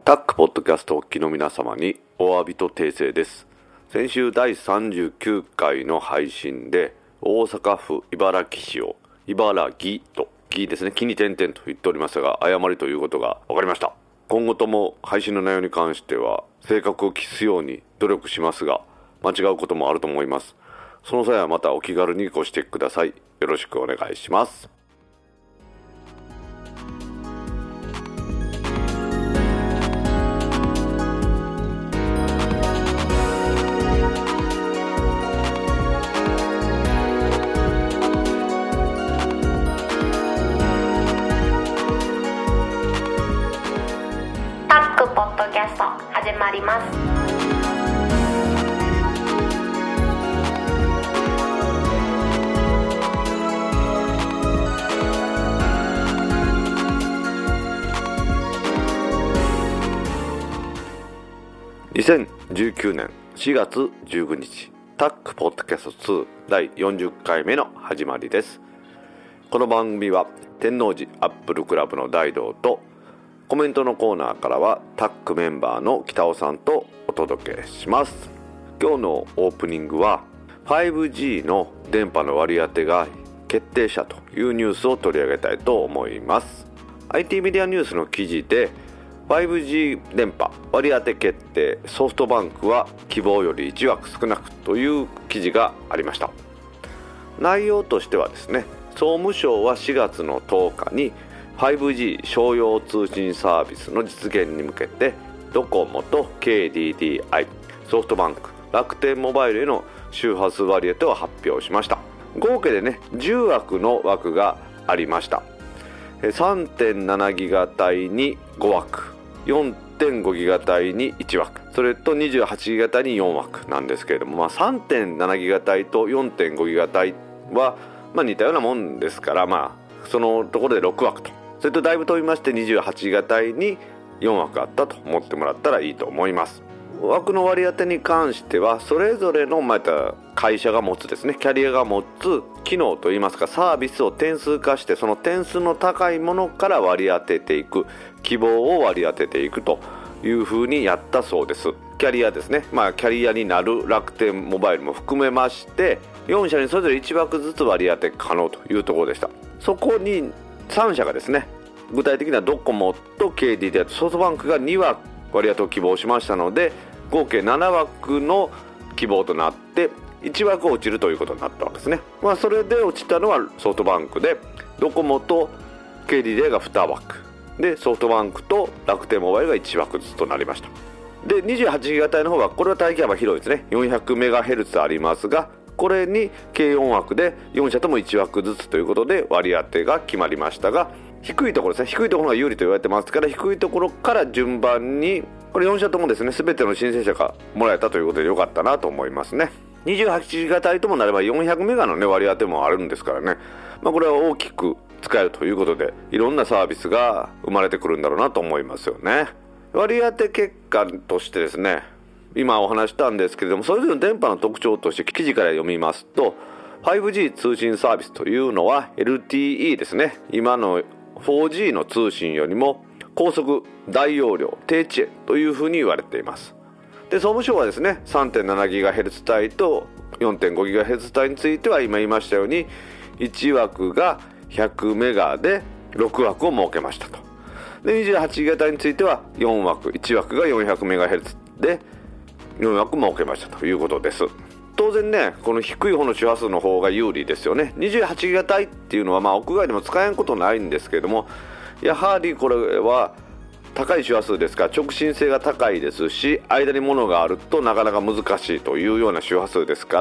タックポッドキャストをお聞きの皆様にお詫びと訂正です。先週第39回の配信で大阪府茨木市を茨木と木ですね、木に点々と言っておりましたが、誤りということが分かりました。今後とも配信の内容に関しては正確を期すように努力しますが、間違うこともあると思います。その際はまたお気軽にご指摘ください。よろしくお願いします。 タックポッドキャスト始まります。 2019年4月19日タックポッドキャスト2第40回目の始まりです。この番組は天王寺アップルクラブの大道とコメントのコーナーからはタックメンバーの北尾さんとお届けします。今日のオープニングは 5G の電波の割り当てが決定したというニュースを取り上げたいと思います。 IT メディアニュースの記事で 5G 電波割り当て決定、ソフトバンクは希望より1枠少なくという記事がありました。内容としてはですね、総務省は4月の10日に 5G 商用通信サービスの実現に向けてドコモと KDDI、 ソフトバンク、楽天モバイルへの周波数割り当てを発表しました。合計でね10枠の枠がありました。 3.7 ギガ帯に5枠、4.5 ギガ帯に1枠、それと28ギガ帯に4枠なんですけれども、3.7 ギガ帯と 4.5 ギガ帯は似たようなもんですから、そのところで6枠と、それとだいぶ飛びまして28ギガ帯に4枠あったと思ってもらったらいいと思います。枠の割り当てに関してはそれぞれの会社が持つですね、キャリアが持つ機能といいますかサービスを点数化して、その点数の高いものから割り当てていく、希望を割り当てていくというふうにやったそうです。キャリアですね、キャリアになる楽天モバイルも含めまして4社にそれぞれ1枠ずつ割り当て可能というところでした。そこに3社がですね、具体的にはドコモと KDDI とソフトバンクが2枠割り当てを希望しましたので、合計7枠の希望となって1枠落ちるということになったわけですね。それで落ちたのはソフトバンクで、ドコモと KDDI が2枠で、ソフトバンクと楽天モバイルが1枠ずつとなりました。で28ギガ帯の方はこれは帯域幅広いですね、400メガヘルツありますが、これに計4枠で4社とも1枠ずつということで割り当てが決まりましたが、低いところですね、低いところが有利と言われてますから、低いところから順番にこれ4社ともですね全ての申請者がもらえたということで良かったなと思いますね。28ギガ帯ともなれば400メガの、割り当てもあるんですからね、これは大きく使えるということでいろんなサービスが生まれてくるんだろうなと思いますよね。割り当て結果としてですね、今お話したんですけれども、それぞれの電波の特徴として記事から読みますと、 5G 通信サービスというのは LTE ですね、今の 4G の通信よりも高速、大容量、低遅延というふうに言われています。で総務省はですね 3.7GHz 帯と 4.5GHz 帯については今言いましたように1枠が100メガで6枠を設けましたと。で28ギガ帯については4枠、1枠が 400MHz で4枠設けましたということです。当然ね、この低い方の周波数の方が有利ですよね。28ギガ帯っていうのは屋外でも使えんことないんですけれども、やはりこれは高い周波数ですから直進性が高いですし、間に物があるとなかなか難しいというような周波数ですから、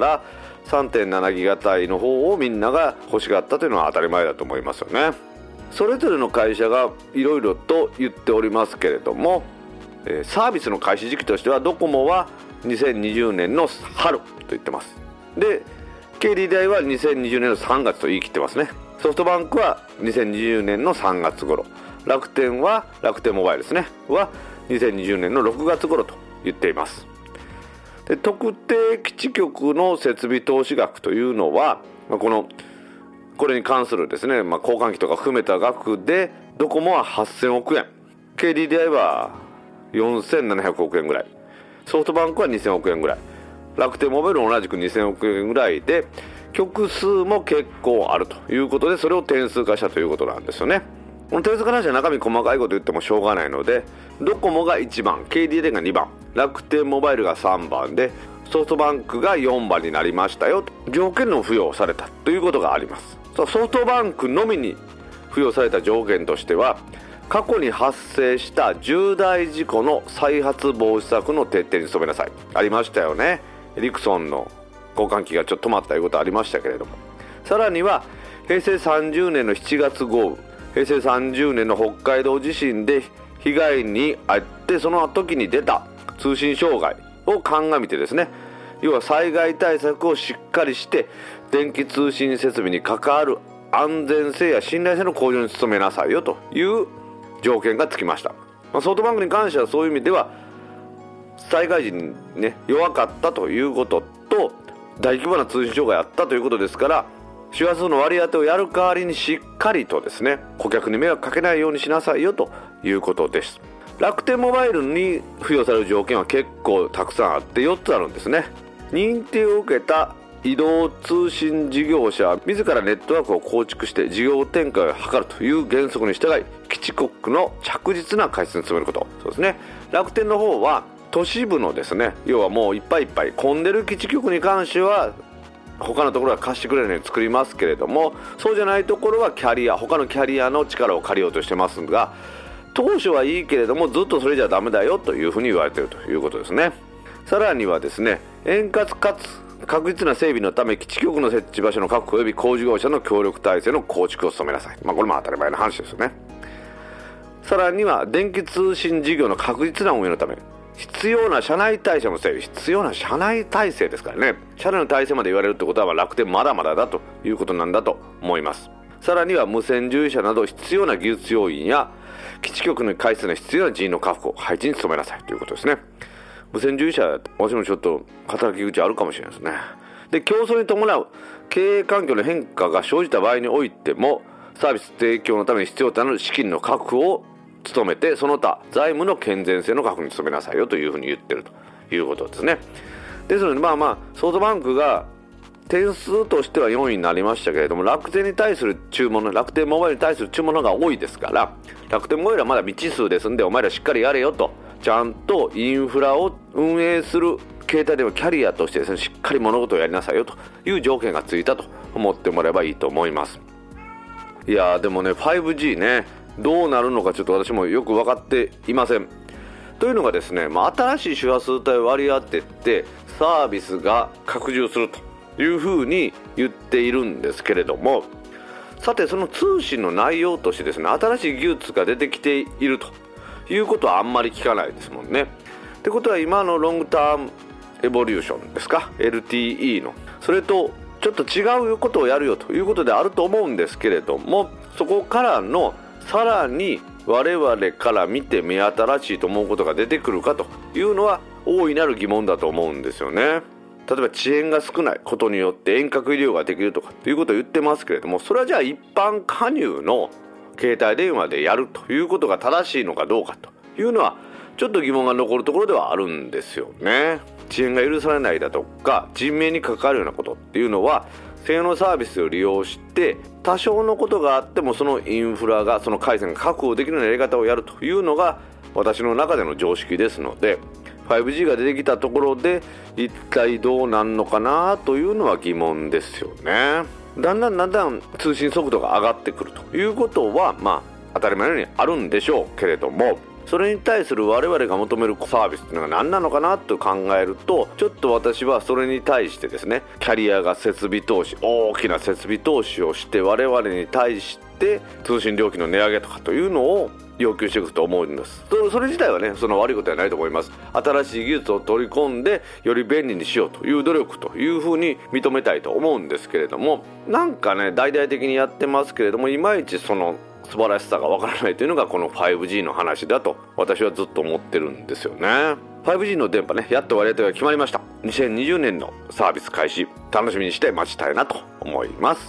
3.7 ギガ帯の方をみんなが欲しがったというのは当たり前だと思いますよね。それぞれの会社がいろいろと言っておりますけれども、サービスの開始時期としてはドコモは2020年の春と言ってます。で KDDI は2020年の3月と言い切ってますね。ソフトバンクは2020年の3月頃、楽天は楽天モバイルですねは2020年の6月頃と言っています。で特定基地局の設備投資額というのは、これに関するですね、交換機とか含めた額でドコモは8000億円、KDDI は 4700億円ぐらい、ソフトバンクは2000億円ぐらい、楽天モバイルも同じく2000億円ぐらいで、局数も結構あるということで、それを点数化したということなんですよね。この点数化なしは中身細かいこと言ってもしょうがないので、ドコモが1番、KDDI が2番、楽天モバイルが3番で、ソフトバンクが4番になりましたよと、条件の付与されたということがあります。ソフトバンクのみに付与された条件としては、過去に発生した重大事故の再発防止策の徹底に努めなさい、ありましたよね。リクソンの交換機がちょっと止まったいうことありましたけれども、さらには平成30年の7月豪雨、平成30年の北海道地震で被害に遭って、その時に出た通信障害を鑑みてですね、要は災害対策をしっかりして電気通信設備に関わる安全性や信頼性の向上に努めなさいよという条件がつきました。ソフトバンクに関してはそういう意味では災害時にね弱かったということと、大規模な通信障害あったということですから、周波数の割り当てをやる代わりにしっかりとですね、顧客に迷惑かけないようにしなさいよということです。楽天モバイルに付与される条件は結構たくさんあって4つあるんですね。認定を受けた移動通信事業者は自らネットワークを構築して事業展開を図るという原則に従い、基地局の着実な開設に努めること。そうですね。楽天の方は都市部のですね、要はもういっぱいいっぱい混んでる基地局に関しては他のところは貸してくれるように作りますけれども、そうじゃないところは他のキャリアの力を借りようとしてますが、当初はいいけれどもずっとそれじゃダメだよというふうに言われているということですね。さらにはですね、円滑かつ確実な整備のため基地局の設置場所の確保及び工事業者の協力体制の構築を努めなさい。これも当たり前の話ですよね。さらには電気通信事業の確実な運営のため必要な社内体制も整備、必要な社内体制ですからね。社内の体制まで言われるってことは楽天まだまだだということなんだと思います。さらには無線従事者など必要な技術要員や基地局に開設の必要な人員の確保、配置に努めなさいということですね。無線従事者、私もちょっと働き口あるかもしれないですね。で、競争に伴う経営環境の変化が生じた場合においても、サービス提供のために必要となる資金の確保を努めて、その他財務の健全性の確保に努めなさいよというふうに言ってるということですね。ですのでソフトバンクが点数としては4位になりましたけれども、楽天に対する注文の楽天モバイルに対する注文の方が多いですから、楽天モバイルはまだ未知数ですんで、お前らしっかりやれよと、ちゃんとインフラを運営する携帯電話キャリアとしてですね、しっかり物事をやりなさいよという条件がついたと思ってもらえばいいと思います。いやでもね、 5G ね、どうなるのかちょっと私もよく分かっていません。というのがですね、新しい周波数帯を割り当ててサービスが拡充するというふうに言っているんですけれども、さてその通信の内容としてですね、新しい技術が出てきているということはあんまり聞かないですもんね。ってことは今のロングタームエボリューションですか、 LTE のそれとちょっと違うことをやるよということであると思うんですけれども、そこからのさらに我々から見て目新しいと思うことが出てくるかというのは大いなる疑問だと思うんですよね。例えば遅延が少ないことによって遠隔医療ができるとかということを言ってますけれども、それはじゃあ一般加入の携帯電話でやるということが正しいのかどうかというのはちょっと疑問が残るところではあるんですよね。遅延が許されないだとか人命に関わるようなことっていうのは、専用のサービスを利用して多少のことがあってもそのインフラが、その回線が確保できるようなやり方をやるというのが私の中での常識ですので、 5G が出てきたところで一体どうなんのかなというのは疑問ですよね。だんだん通信速度が上がってくるということは当たり前のようにあるんでしょうけれども、それに対する我々が求めるサービスというのが何なのかなと考えると、ちょっと私はそれに対してですね、キャリアが設備投資、大きな設備投資をして我々に対して通信料金の値上げとかというのを要求していくと思うんです。それ自体はね、その悪いことではないと思います。新しい技術を取り込んでより便利にしようという努力というふうに認めたいと思うんですけれども、なんかね大々的にやってますけれども、いまいちその素晴らしさがわからないというのがこの 5G の話だと私はずっと思ってるんですよね。 5G の電波ね、やっと割り当てが決まりました。2020年のサービス開始、楽しみにして待ちたいなと思います。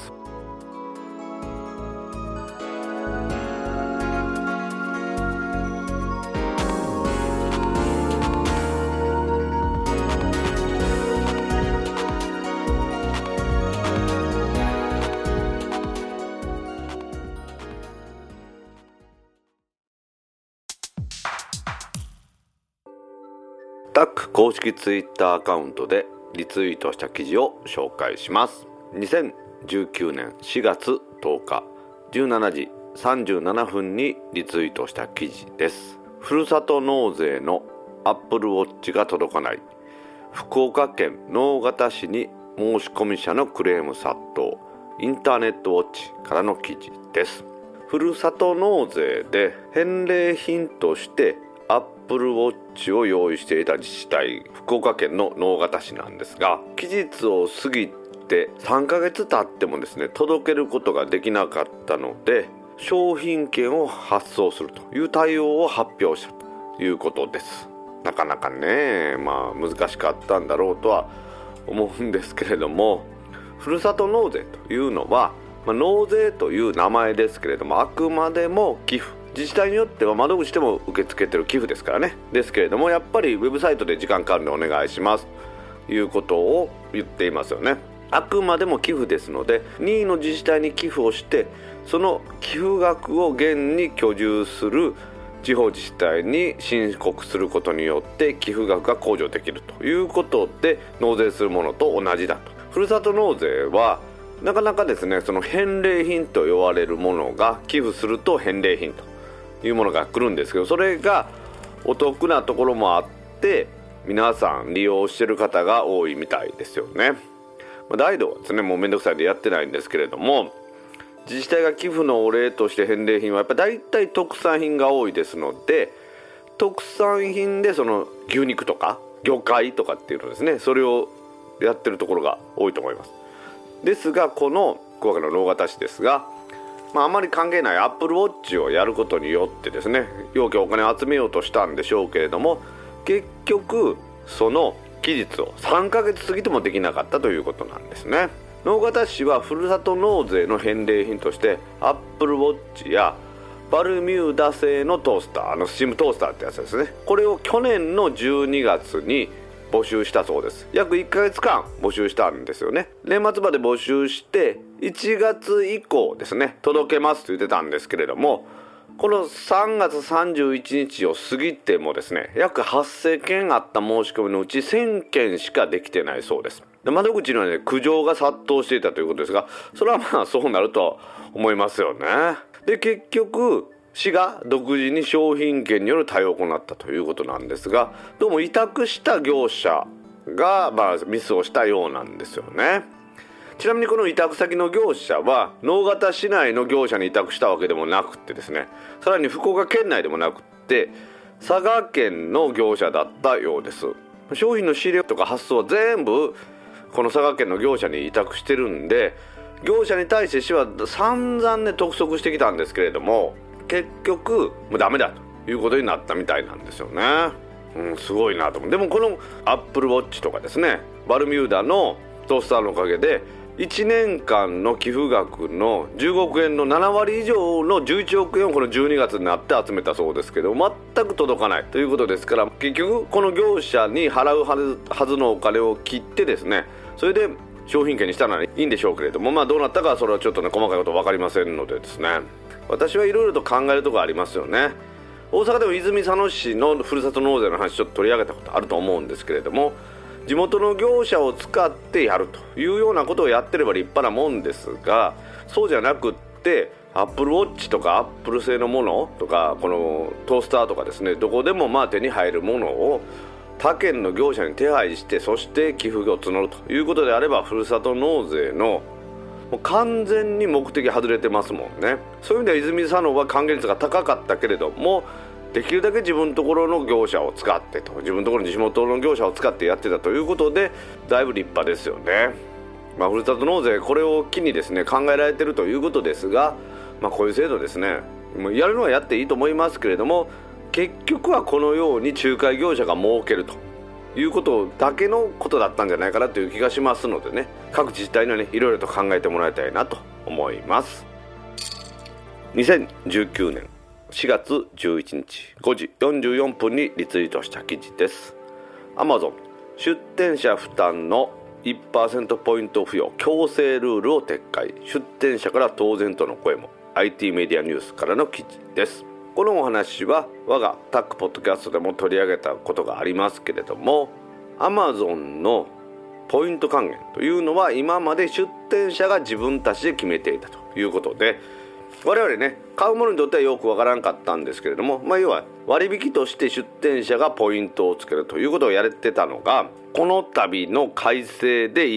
公式ツイッターアカウントでリツイートした記事を紹介します。2019年4月10日17時37分にリツイートした記事です。ふるさと納税のアップルウォッチが届かない、福岡県直方市に申し込み者のクレーム殺到、インターネットウォッチからの記事です。ふるさと納税で返礼品としてアップルウォッチを用意していた自治体、福岡県の直方市なんですが、期日を過ぎて3ヶ月経ってもですね、届けることができなかったので商品券を発送するという対応を発表したということです。なかなかね、難しかったんだろうとは思うんですけれども、ふるさと納税というのは、納税という名前ですけれども、あくまでも寄付、自治体によっては窓口でも受け付けてる寄付ですからね。ですけれども、やっぱりウェブサイトで時間管理お願いしますということを言っていますよね。あくまでも寄付ですので、任意の自治体に寄付をして、その寄付額を現に居住する地方自治体に申告することによって寄付額が控除できるということで、納税するものと同じだと。ふるさと納税はなかなかですね、その返礼品と言われるものが寄付すると返礼品というものが来るんですけど、それがお得なところもあって皆さん利用している方が多いみたいですよね。大道はですね、もうめんどくさいでやってないんですけれども、自治体が寄付のお礼として返礼品はやっぱり大体特産品が多いですので、特産品でその牛肉とか魚介とかっていうのですね、それをやってるところが多いと思います。ですが、この福岡の直方市ですが、あまり関係ないアップルウォッチをやることによってですね、要件お金を集めようとしたんでしょうけれども、結局その期日を3ヶ月過ぎてもできなかったということなんですね。直方市はふるさと納税の返礼品としてアップルウォッチやバルミューダ製のトースター、スチームトースターってやつですね、これを去年の12月に募集したそうです。約1ヶ月間募集したんですよね。年末まで募集して1月以降ですね、届けますと言ってたんですけれども、この3月31日を過ぎてもですね、約8000件あった申し込みのうち1000件しかできてないそうです。窓口にはね、苦情が殺到していたということですが、それはそうなると思いますよね。で、結局市が独自に商品券による対応を行ったということなんですが、どうも委託した業者がミスをしたようなんですよね。ちなみにこの委託先の業者は直方市内の業者に委託したわけでもなくてですね、さらに福岡県内でもなくて佐賀県の業者だったようです。商品の仕入れとか発送は全部この佐賀県の業者に委託してるんで、業者に対して市は散々ね督促してきたんですけれども、結局もうダメだということになったみたいなんですよね。すごいなと思う。でもこのアップルウォッチとかですね、バルミューダのトースターのおかげで1年間の寄付額の15億円の7割以上の11億円をこの12月になって集めたそうですけど、全く届かないということですから、結局この業者に払うはずのお金を切ってですね、それで商品券にしたらいいんでしょうけれども、どうなったかはそれはちょっとね細かいこと分かりませんのでですね、私はいろいろと考えるところありますよね。大阪でも泉佐野市のふるさと納税の話ちょっと取り上げたことあると思うんですけれども、地元の業者を使ってやるというようなことをやってれば立派なもんですが、そうじゃなくってアップルウォッチとかアップル製のものとかこのトースターとかですね、どこでも手に入るものを他県の業者に手配して、そして寄付を募るということであれば、ふるさと納税のもう完全に目的外れてますもんね。そういう意味では泉佐野は還元率が高かったけれども、できるだけ自分のところの業者を使ってと、自分のところの地元の業者を使ってやってたということで、だいぶ立派ですよね。ふるさと納税、これを機にですね考えられているということですが、こういう制度ですね、もうやるのはやっていいと思いますけれども、結局はこのように仲介業者が儲けるということだけのことだったんじゃないかなという気がしますのでね、各自治体にはねいろいろと考えてもらいたいなと思います。2019年4月11日5時44分にリツイートした記事です。 Amazon 出店者負担の 1% ポイント付与強制ルールを撤回、出店者から当然との声も。 IT メディアニュースからの記事です。このお話は我がタックポッドキャストでも取り上げたことがありますけれども、 Amazon のポイント還元というのは今まで出店者が自分たちで決めていたということで、我々ね買うものにとってはよくわからんかったんですけれども、要は割引として出店者がポイントをつけるということをやれてたのが、この度の改正で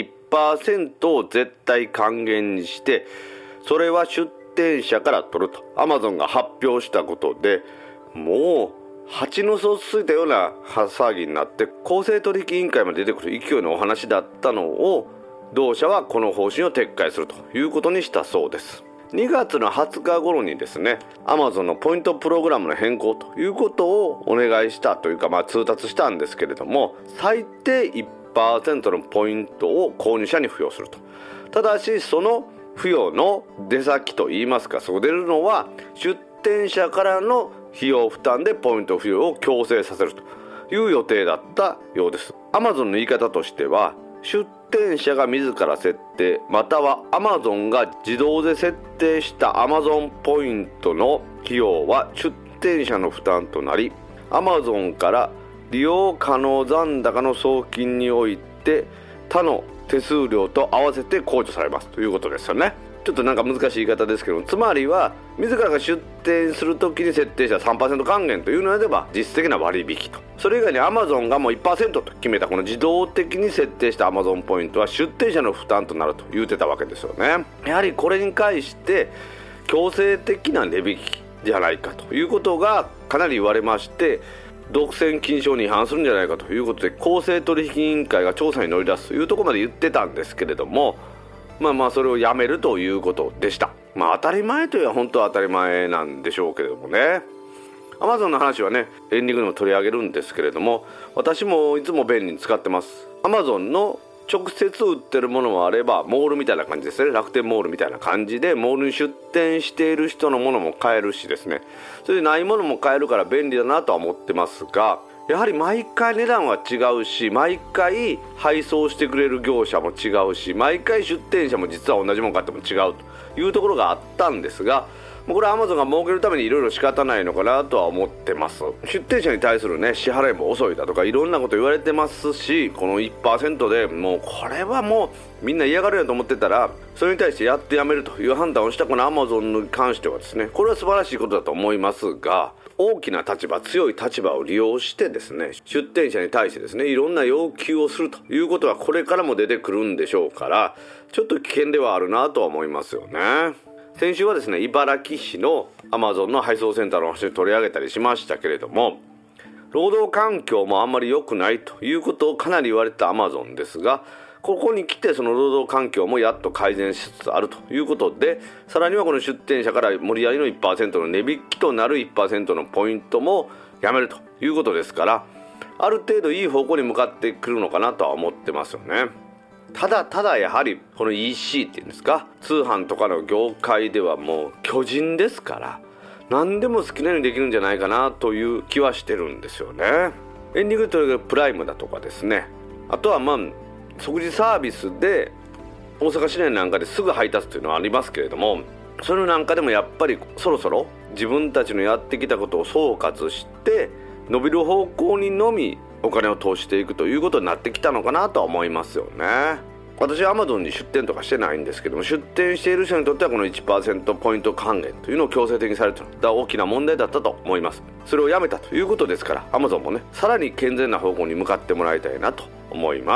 1% を絶対還元にして、それは出店者から取ると Amazon が発表したことで、もう蜂の巣をついたような騒ぎになって、公正取引委員会まで出てくる勢いのお話だったのを、同社はこの方針を撤回するということにしたそうです。2月の20日頃にですね、 Amazon のポイントプログラムの変更ということをお願いしたというか、通達したんですけれども、最低 1% のポイントを購入者に付与すると。ただしその付与の出先といいますか、そこ出るのは出店者からの費用負担でポイント付与を強制させるという予定だったようです。 Amazon の言い方としては、出店者が自ら設定、または Amazon が自動で設定した Amazon ポイントの費用は出店者の負担となり、 Amazon から利用可能残高の送金において他の手数料と合わせて控除されますということですよね。ちょっと難しい言い方ですけども、つまりは自らが出店するときに設定した 3% 還元というのであれば実質的な割引と、それ以外に Amazon がもう 1% と決めたこの自動的に設定した Amazon ポイントは出店者の負担となると言ってたわけですよね。やはりこれに関して強制的な値引きじゃないかということがかなり言われまして、独占禁止法に違反するんじゃないかということで公正取引委員会が調査に乗り出すというところまで言ってたんですけれども、それをやめるということでした。当たり前といえば本当は当たり前なんでしょうけれどもね。 Amazon の話はねエンディングでも取り上げるんですけれども、私もいつも便利に使ってます。 Amazon の直接売ってるものもあれば、モールみたいな感じですね、楽天モールみたいな感じでモールに出店している人のものも買えるしですね、それでないものも買えるから便利だなとは思ってますが、やはり毎回値段は違うし、毎回配送してくれる業者も違うし、毎回出店者も実は同じもの買っても違うというところがあったんですが、これは Amazon が儲けるためにいろいろ仕方ないのかなとは思ってます。出店者に対するね支払いも遅いだとかいろんなこと言われてますし、この 1% でもうこれはもうみんな嫌がるよと思ってたら、それに対してやってやめるという判断をしたこの Amazon に関してはですね、これは素晴らしいことだと思いますが、大きな立場、強い立場を利用してですね、出店者に対してですねいろんな要求をするということはこれからも出てくるんでしょうから、ちょっと危険ではあるなとは思いますよね。先週はですね茨城市の Amazon の配送センターの話を取り上げたりしましたけれども、労働環境もあんまり良くないということをかなり言われてた Amazon ですが、ここに来てその労働環境もやっと改善しつつあるということで、さらにはこの出店者から無理やりの 1% の値引きとなる 1% のポイントもやめるということですから、ある程度いい方向に向かってくるのかなとは思ってますよね。ただやはりこの EC っていうんですか、通販とかの業界ではもう巨人ですから、何でも好きなようにできるんじゃないかなという気はしてるんですよね。エンディングというプライムだとかですね、あとは即時サービスで大阪市内なんかですぐ配達というのはありますけれども、それなんかでもやっぱりそろそろ自分たちのやってきたことを総括して伸びる方向にのみお金を投資していくということになってきたのかなとは思いますよね。私は Amazon に出店とかしてないんですけども、出店している人にとってはこの 1% ポイント還元というのを強制的にされているのは大きな問題だったと思います。それをやめたということですから、 Amazon もねさらに健全な方向に向かってもらいたいなと思います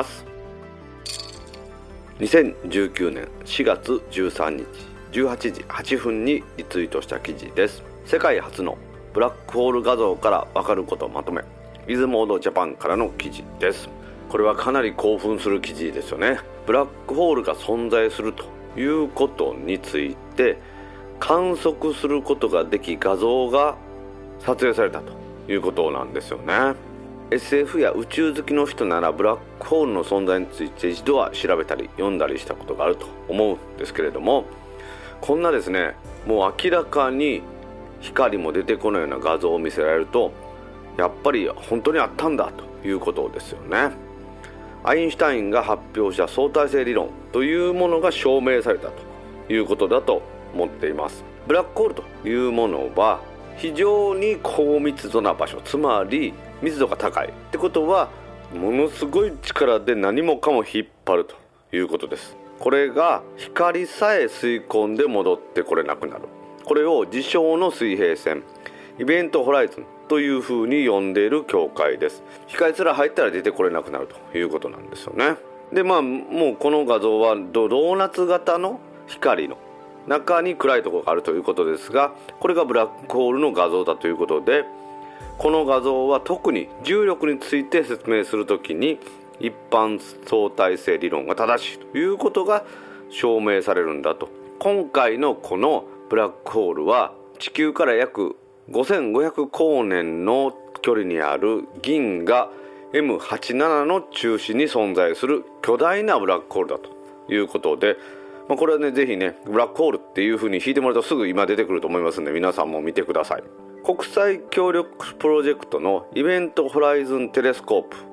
。2019年4月13日18時8分にリツイートした記事です。世界初のブラックホール画像から分かることをまとめ、イズモードジャパンからの記事です。これはかなり興奮する記事ですよね。ブラックホールが存在するということについて観測することができ、画像が撮影されたということなんですよね。SF や宇宙好きの人ならブラックホールの存在について一度は調べたり読んだりしたことがあると思うんですけれども、こんなですねもう明らかに光も出てこないような画像を見せられると、やっぱり本当にあったんだということですよね。アインシュタインが発表した相対性理論というものが証明されたということだと思っています。ブラックホールというものは非常に高密度な場所、つまり密度が高いってことはものすごい力で何もかも引っ張るということです。これが光さえ吸い込んで戻ってこれなくなる、これを自称の水平線イベントホライズンというふうに呼んでいる境界です。光すら入ったら出てこれなくなるということなんですよね。でもうこの画像はドーナツ型の光の中に暗いところがあるということですが、これがブラックホールの画像だということで、この画像は特に重力について説明するときに一般相対性理論が正しいということが証明されるんだと。今回のこのブラックホールは地球から約5500光年の距離にある銀河 M87 の中心に存在する巨大なブラックホールだということで、これはねぜひねブラックホールっていう風に引いてもらうとすぐ今出てくると思いますので、皆さんも見てください。国際協力プロジェクトのイベントホライズンテレスコープ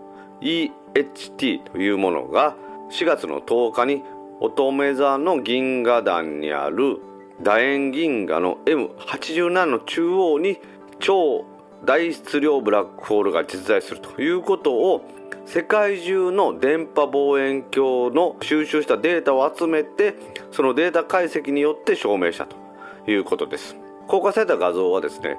EHT というものが4月の10日に乙女座の銀河団にある楕円銀河の M87 の中央に超大質量ブラックホールが実在するということを世界中の電波望遠鏡の収集したデータを集めて、そのデータ解析によって証明したということです。公開された画像はですね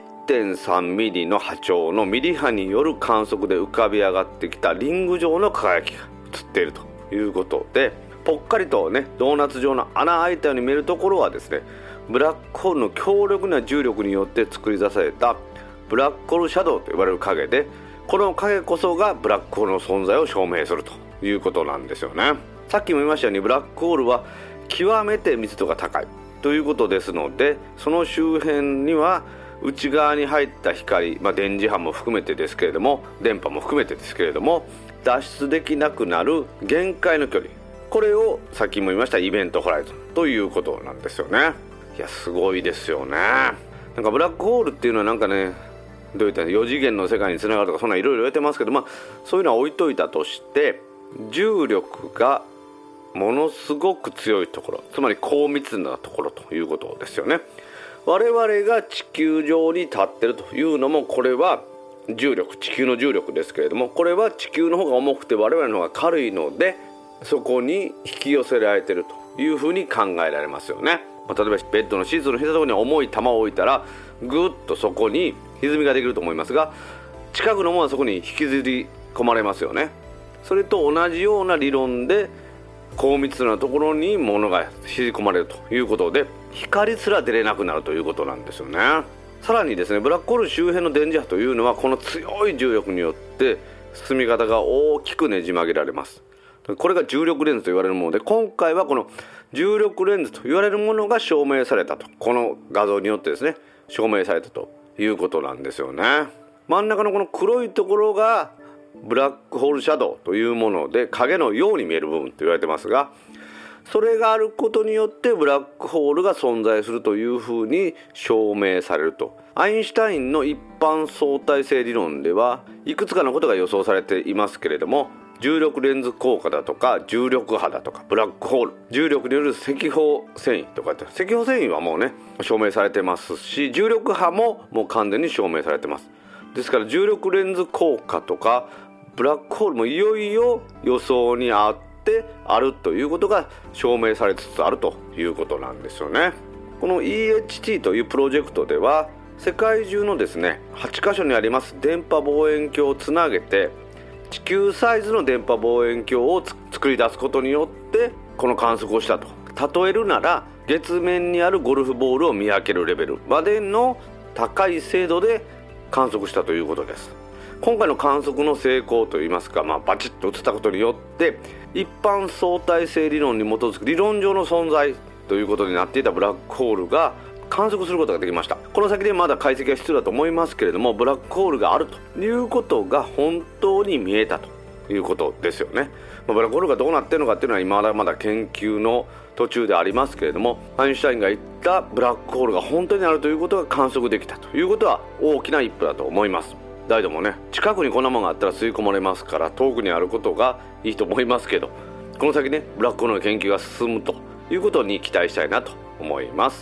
1.3 ミリの波長のミリ波による観測で浮かび上がってきたリング状の輝きが映っているということで、ぽっかりとねドーナツ状の穴開いたように見えるところはですね、ブラックホールの強力な重力によって作り出されたブラックホールシャドウと呼ばれる影で、この影こそがブラックホールの存在を証明するということなんですよね。さっきも言いましたようにブラックホールは極めて密度が高いということですので、その周辺には内側に入った光、電磁波も含めてですけれども、電波も含めてですけれども、脱出できなくなる限界の距離、これをさっきも言いましたイベントホライズンということなんですよね。いやすごいですよね。なんかブラックホールっていうのはなんかね、どういった4次元の世界につながるとかそんないろいろ言われてますけど、そういうのは置いといたとして、重力がものすごく強いところ、つまり高密なところということですよね。我々が地球上に立ってるというのも、これは重力、地球の重力ですけれども、これは地球の方が重くて我々の方が軽いので、そこに引き寄せられているというふうに考えられますよね。例えばベッドのシーツの膝のところに重い玉を置いたらぐっとそこに歪みができると思いますが、近くのものはそこに引きずり込まれますよね。それと同じような理論で高密なところに物が引き込まれるということで、光すら出れなくなるということなんですよね。さらにですね、ブラックホール周辺の電磁波というのはこの強い重力によって進み方が大きくねじ曲げられます。これが重力レンズと言われるもので、今回はこの重力レンズと言われるものが証明されたと、この画像によってですね証明されたということなんですよね。真ん中のこの黒いところがブラックホールシャドウというもので、影のように見える部分と言われてますが、それがあることによってブラックホールが存在するというふうに証明されると。アインシュタインの一般相対性理論ではいくつかのことが予想されていますけれども、重力レンズ効果だとか重力波だとかブラックホール、重力による赤方繊維とかって、赤方繊維はもうね証明されてますし、重力波ももう完全に証明されてます。ですから重力レンズ効果とかブラックホールもいよいよ予想にあってあるということが証明されつつあるということなんですよね。この EHT というプロジェクトでは世界中のですね8カ所にあります電波望遠鏡をつなげて、地球サイズの電波望遠鏡を作り出すことによってこの観測をしたと。例えるなら月面にあるゴルフボールを見分けるレベルまでの高い精度で観測したということです。今回の観測の成功といいますか、バチッと映ったことによって一般相対性理論に基づく理論上の存在ということになっていたブラックホールが観測することができました。この先でまだ解析が必要だと思いますけれども、ブラックホールがあるということが本当に見えたということですよね。ブラックホールがどうなっているのかっていうのはまだまだ研究の途中でありますけれども、アインシュタインが言ったブラックホールが本当にあるということが観測できたということは大きな一歩だと思います。誰でもね、近くにこんなものがあったら吸い込まれますから遠くにあることがいいと思いますけど、この先ねブラックホールの研究が進むということに期待したいなと思います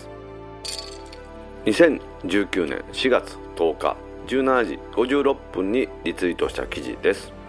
。2019年4月10日17時56分にリツイートした記事です。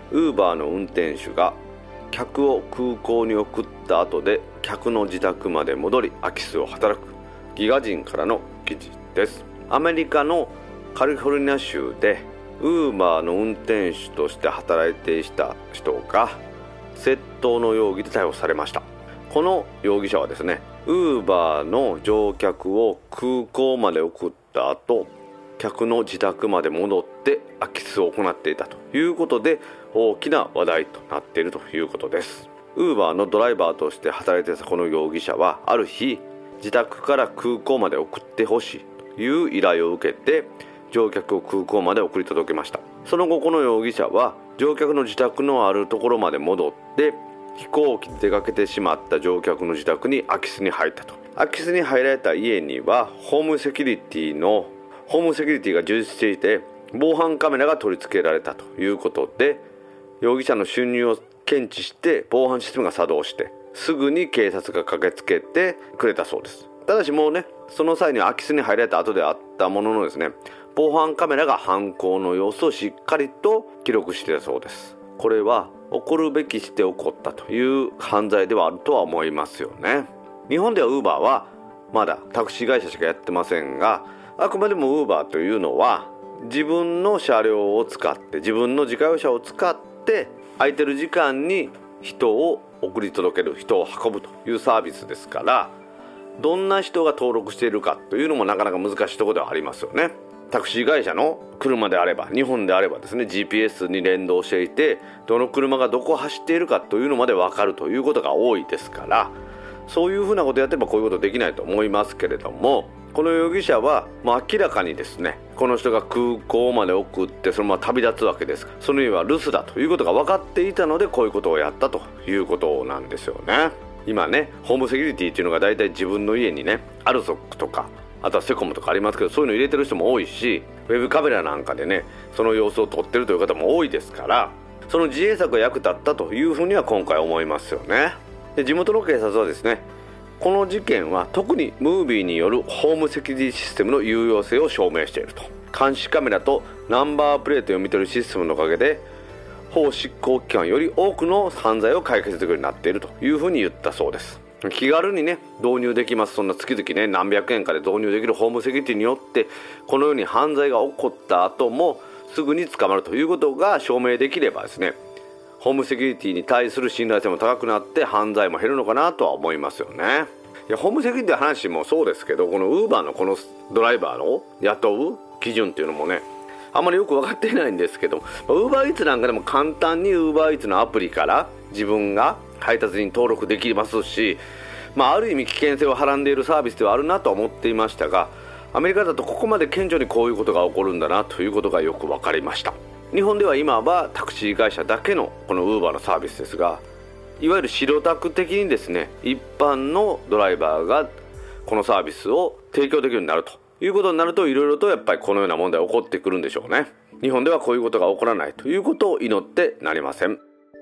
ウーバーの運転手が客を空港に送った後で客の自宅まで戻り空き巣を働くギガ人からの記事です。アメリカのカリフォルニア州でウーバーの運転手として働いていた人が窃盗の容疑で逮捕されました。この容疑者はですね、ウーバーの乗客を空港まで送った後、客の自宅まで戻って空き巣を行っていたということで大きな話題となっているということです。ウーバーのドライバーとして働いていたこの容疑者はある日、自宅から空港まで送ってほしいという依頼を受けて乗客を空港まで送り届けました。その後この容疑者は乗客の自宅のあるところまで戻って飛行機で出かけてしまった乗客の自宅に空き巣に入ったと。空き巣に入られた家にはホームセキュリティが充実していて防犯カメラが取り付けられたということで、容疑者の侵入を検知して防犯システムが作動してすぐに警察が駆けつけてくれたそうです。ただしもうね、その際に空き巣に入られた後であったもののですね、防犯カメラが犯行の様子をしっかりと記録していたそうです。これは起こるべきして起こったという犯罪ではあるとは思いますよね。日本ではウーバーはまだタクシー会社しかやってませんが、あくまでもウーバーというのは自分の車両を使って自分の自家用車を使って空いてる時間に人を送り届ける、人を運ぶというサービスですから、どんな人が登録しているかというのもなかなか難しいところではありますよね。タクシー会社の車であれば、日本であればですね、 GPS に連動していてどの車がどこを走っているかというのまで分かるということが多いですから、そういうふうなことやってればこういうことできないと思いますけれども、この容疑者は明らかにですね、この人が空港まで送ってそのまま旅立つわけです。その家は留守だということが分かっていたのでこういうことをやったということなんですよね。今ね、ホームセキュリティっていうのがだいたい自分の家にね、アルソックとかあとはセコムとかありますけど、そういうの入れてる人も多いし、ウェブカメラなんかでね、その様子を撮ってるという方も多いですから、その自衛策が役立ったというふうには今回思いますよね。で、地元の警察はですね、この事件は特にムービーによるホームセキュリティシステムの有用性を証明していると。監視カメラとナンバープレートを読み取るシステムのおかげで法執行機関より多くの犯罪を解決できるようになっているというふうに言ったそうです。気軽にね、導入できます。そんな月々ね、何百円かで導入できるホームセキュリティによってこのように犯罪が起こった後もすぐに捕まるということが証明できればですね、ホームセキュリティに対する信頼性も高くなって犯罪も減るのかなとは思いますよね。いや、ホームセキュリティの話もそうですけど、このウーバーのこのドライバーの雇う基準っていうのもね、あんまりよく分かっていないんですけど、ウーバーイーツなんかでも簡単にウーバーイーツのアプリから自分が配達に登録できますし、ある意味危険性をはらんでいるサービスではあるなと思っていましたが、アメリカだとここまで顕著にこういうことが起こるんだなということがよく分かりました。日本では今はタクシー会社だけのこのウーバーのサービスですが、いわゆる白タク的にですね、一般のドライバーがこのサービスを提供できるようになるということになると、いろいろとやっぱりこのような問題が起こってくるんでしょうね。日本ではこういうことが起こらないということを祈ってなりません。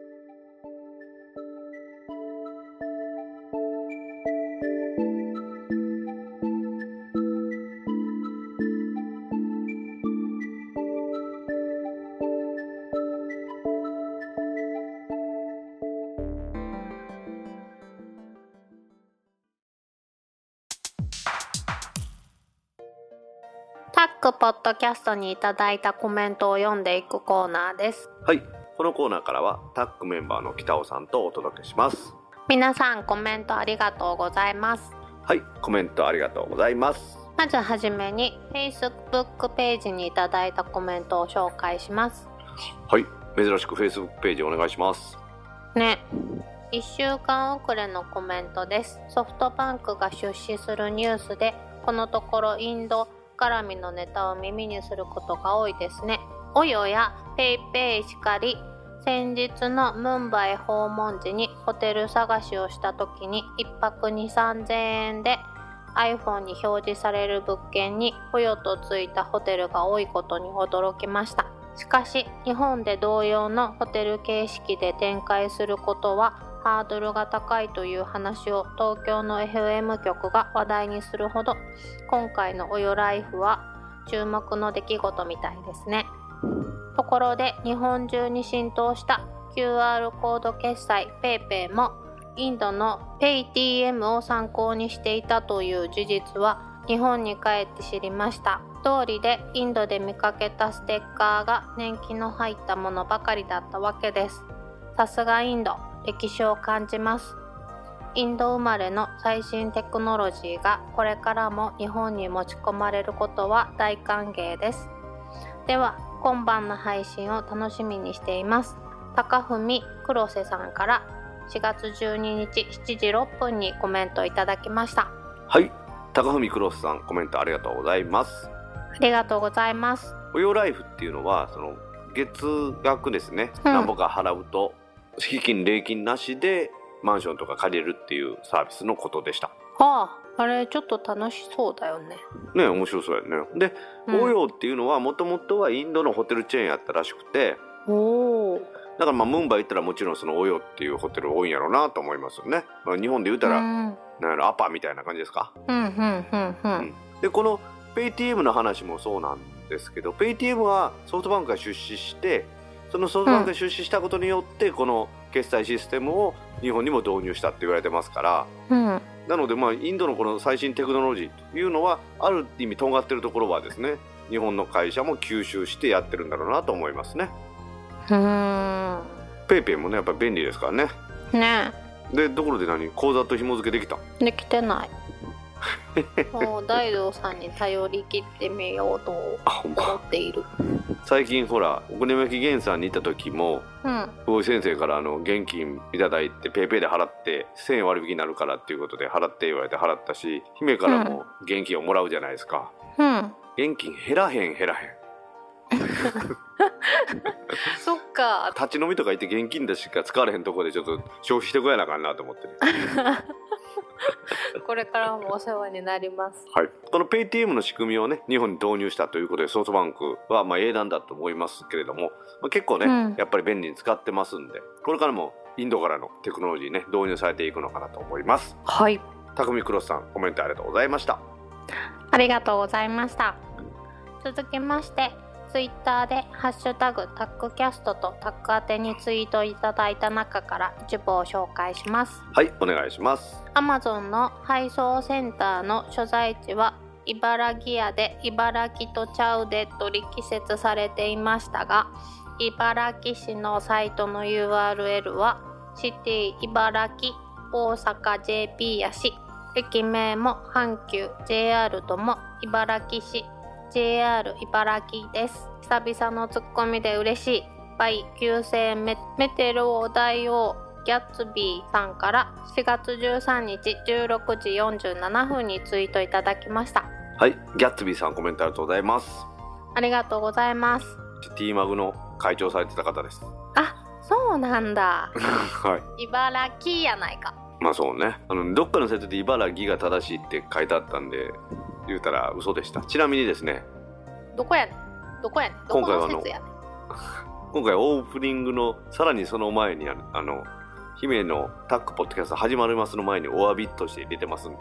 タックポッドキャストにいただいたコメントを読んでいくコーナーです。 はい、このコーナーからはタックメンバーの北尾さんとお届けします。 皆さんコメントありがとうございます。 はい、コメントありがとうございます。 まずはじめに Facebook ページにいただいたコメントを紹介します。 はい、珍しく Facebook ページお願いしますね。1週間遅れのコメントです。ソフトバンクが出資するニュースでこのところインド絡みのネタを耳にすることが多いですね。オヨやペイペイしかり、先日のムンバイ訪問時にホテル探しをした時に1泊 2,3000 円で iPhone に表示される物件にポヨとついたホテルが多いことに驚きました。しかし日本で同様のホテル形式で展開することはハードルが高いという話を東京の FM 局が話題にするほど、今回のオヨライフは注目の出来事みたいですね。 ところで日本中に浸透した QR コード決済 PayPay もインドの Paytm を参考にしていたという事実は日本に帰って知りました。通りでインドで見かけたステッカーが年季の入ったものばかりだったわけです。さすがインド、歴史を感じます。インド生まれの最新テクノロジーがこれからも日本に持ち込まれることは大歓迎です。では今晩の配信を楽しみにしています。高文黒瀬さんから4月12日7時6分にコメントいただきました。 はい、高文黒瀬さん、コメントありがとうございます。 ありがとうございます。 およライフっていうのはその月額ですね、何ぼか払うと敷金礼金なしでマンションとか借りれるっていうサービスのことでした。 あれちょっと楽しそうだよね。 ね、面白そうやね。で、およっていうのはもともとはインドのホテルチェーンやったらしくて、だからムンバイ行ったらもちろんそのおよっていうホテル多いんやろうなと思いますよね。日本で言うたら、なんやろアパみたいな感じですか。でこのペイティエムの話もそうなんですけど、ペイティエムはソフトバンクが出資して、そのソフトバンクが出資したことによってこの決済システムを日本にも導入したって言われてますから、なのでインドのこの最新テクノロジーというのはある意味とんがってるところはですね、日本の会社も吸収してやってるんだろうなと思いますね。ペイペイもねやっぱり便利ですからね。でところで口座と紐付けできた？ できてない。もう大道さんに頼り切ってみようと思っている。 最近ほら奥根巻源さんに行った時も、大井先生から現金いただいてペイペイで払って1000円割引になるからっていうことで払って言われて払ったし、姫からも現金をもらうじゃないですか。現金減らへんそっか。 立ち飲みとか行って現金でしか使われへんとこでちょっと消費してこやなあかんなと思ってる。 これからもお世話になります。 はい、この Paytm の仕組みをね日本に導入したということでソフトバンクは英断だと思いますけれども、結構ね、やっぱり便利に使ってますんで、これからもインドからのテクノロジーね導入されていくのかなと思います。 はい、 高見クロスさん、コメントありがとうございました。 ありがとうございました。続きましてツイッターでハッシュタグタックキャストとタック宛てにツイートいただいた中から一部を紹介します。 はい、お願いします。 Amazon の配送センターの所在地は茨城屋で茨城とちゃうでと力説されていましたが、茨城市のサイトの URL はシティ茨城大阪 JP やし、駅名も阪急 JR とも茨城市JR 茨城です。久々のツッコミで嬉しい。バイ旧姓メテロオ大王ギャッツビーさんから4月13日16時47分にツイートいただきました。 はい、ギャッツビーさん、コメントありがとうございます。 ありがとうございます。 T マグの会長されてた方です。 あ、そうなんだ。 はい、 茨城やないか。 そうね、どっかの説で茨城が正しいって書いてあったんで言うたら嘘でした。ちなみにですね、 どこやねんどこの説やねん。 今回オープニングのさらにその前に姫のタックポッドキャスト始まりますの前にお詫びとして入れてますんで。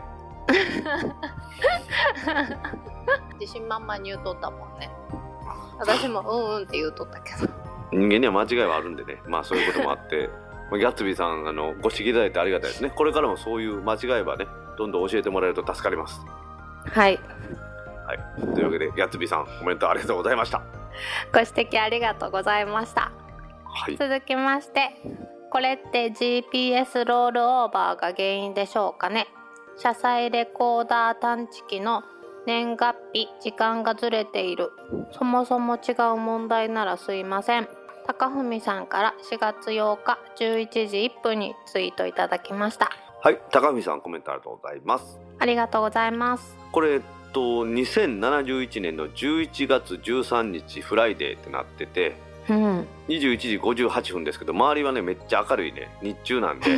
自信満々に言うとったもんね。私もうんって言うとったけど、 人間には間違いはあるんでね、そういうこともあってギャッツビーさんご指摘いただいてありがたいですね。これからもそういう間違いはねどんどん教えてもらえると助かります。はい、というわけでギャッツビーさん、コメントありがとうございました。 ご指摘ありがとうございました。続きまして、これって GPS ロールオーバーが原因でしょうかね。車載レコーダー探知機の年月日時間がずれている。そもそも違う問題ならすいません。高文さんから4月8日11時1分にツイートいただきました。 はい、高文さん、コメントありがとうございます。 ありがとうございます。 これ2071年の11月13日フライデーってなってて、21時58分ですけど、周りはねめっちゃ明るいね、日中なんで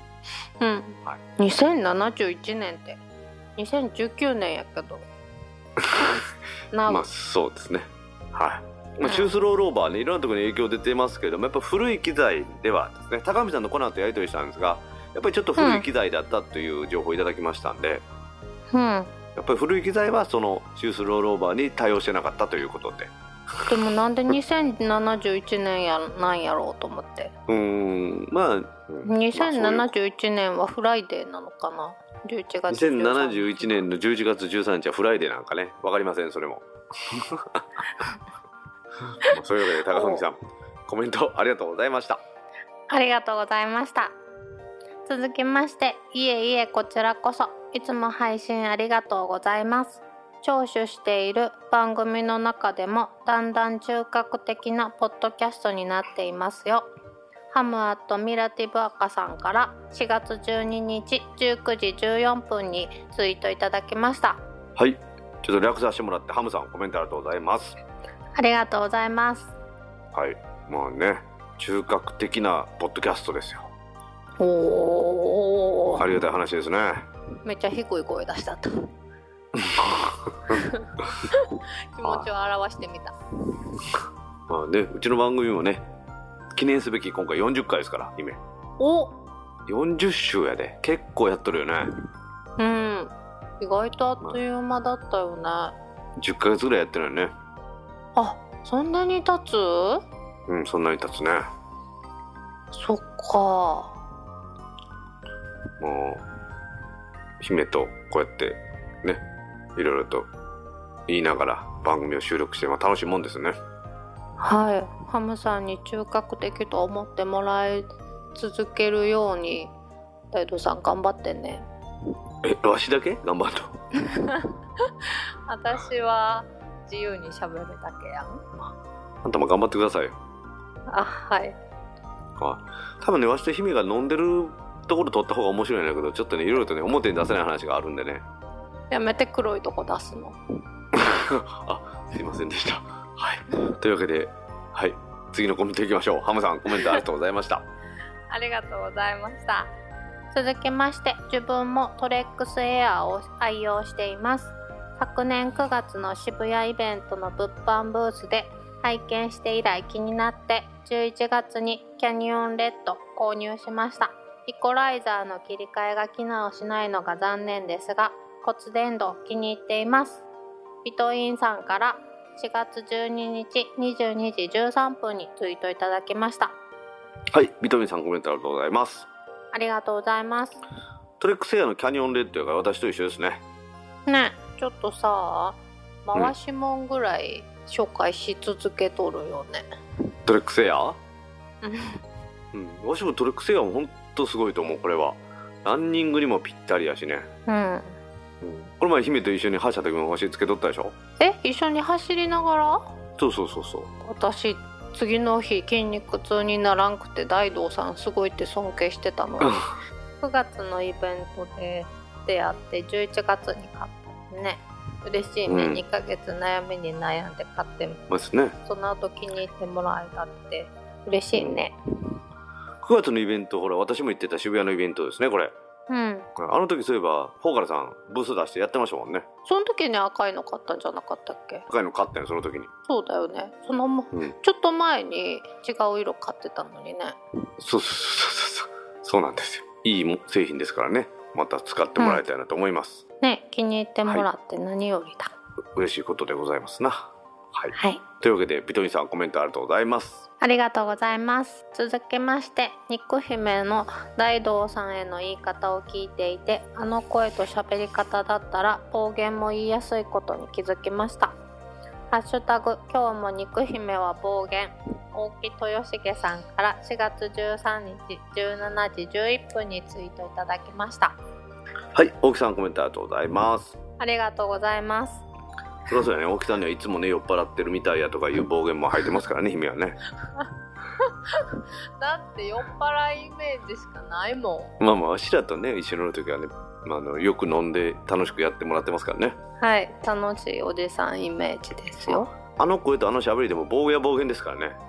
2071年って2019年やけどそうですね。シュースロールオーバーね、いろんなところに影響出てますけども、やっぱ古い機材ではですね、高見さんのこの後やり取りしたんですが、やっぱりちょっと古い機材だったという情報をいただきましたんで、やっぱり古い機材はそのシュースロールオーバーに対応してなかったということででもなんで2071年なんやろうと思って。 まあ、 2071年はフライデーなのかな。11月13日。 2071年の11月13日はフライデーなんかね、わかりませんそれも。そういうわけで高富さん、コメントありがとうございました。 ありがとうございました。続きまして、いえこちらこそいつも配信ありがとうございます。聴取している番組の中でもだんだん中核的なポッドキャストになっていますよ。ハムアットミラティブ赤さんから4月12日19時14分にツイートいただきました。 はい、ちょっと略させてもらって、ハムさんコメントありがとうございます。 ありがとうございます。 はい、まあね、中核的なポッドキャストですよ。 おー、 ありがたい話ですね。 めっちゃ低い声出したと気持ちを表してみた。 まあね、うちの番組もね、記念すべき今回40回ですから、姫。 お、 40週やで、結構やっとるよね。 うん、意外とあっという間だったよね。 10ヶ月ぐらいやってるよね。 あ、そんなに経つ？ うん、そんなに経つね。 そっか。 もう姫とこうやってね、いろいろと言いながら番組を収録して、楽しいもんですね。 はい、ハムさんに中核的と思ってもらい続けるように大道さん頑張ってね。 わしだけ頑張ると私は自由に喋るだけやん。 あんたも頑張ってくださいよ。 あ、はい。 多分ね、わしと姫が飲んでるところ撮った方が面白いんだけど、ちょっとね、いろいろとね、表に出せない話があるんでね。 やめて、黒いとこ出すのあ、すいませんでした。はい、というわけで、はい、次のコメントいきましょう。ハムさん、コメントありがとうございましたありがとうございました。続きまして、自分もトレックスエアを愛用しています。昨年9月の渋谷イベントの物販ブースで拝見して以来気になって、11月にキャニオンレッド購入しました。イコライザーの切り替えが機能しないのが残念ですが、骨伝導気に入っています。ビトインさんから4月12日22時13分にツイートいただきました。 はい、ビトインさんコメントありがとうございます。 ありがとうございます。 トレックスエアのキャニオンレッドやから私と一緒ですね。 ね、ちょっとさ、回しもんぐらい紹介し続けとるよね。 トレックスエアうん、わしもトレックスエアもほんとすごいと思う。これはランニングにもぴったりやしね。この前姫と一緒に走った時も星つけとったでしょ。 一緒に走りながら？ そう。 私次の日筋肉痛にならんくて大道さんすごいって尊敬してたのに9月のイベントで出会って11月に買ったね。嬉しいね、2ヶ月悩みに悩んで買ってますね。 その後気に入ってもらえたって嬉しいね。 9月のイベント、ほら私も行ってた渋谷のイベントですね、これ。あの時そういえばフォーカルさんブース出してやってましたもんね。 その時に赤いの買ったんじゃなかったっけ？ 赤いの買ったんよ、その時に。 そうだよね。そのちょっと前に違う色買ってたのにね。 そうなんですよ。いい製品ですからね、また使ってもらいたいなと思います、 ね、気に入ってもらって何よりだ、 嬉しいことでございますな。はい、というわけでビトニーさんコメントありがとうございます。 ありがとうございます。続きまして、肉姫の大道さんへの言い方を聞いていて、あの声と喋り方だったら暴言も言いやすいことに気づきました。ハッシュタグ今日も肉姫は暴言、大木豊重さんから4月13日17時11分にツイートいただきました。 はい、大木さんコメントありがとうございます。 ありがとうございます。 そりゃそうやね、大木さんにはいつもね酔っ払ってるみたいやとかいう暴言も入ってますからね、姫はね。 だって酔っ払いイメージしかないもん。 まあわしらとね一緒に乗るときはね、よく飲んで楽しくやってもらってますからね。はい、 楽しいおじさんイメージですよ。 あの声とあの喋りでも暴言ですからね。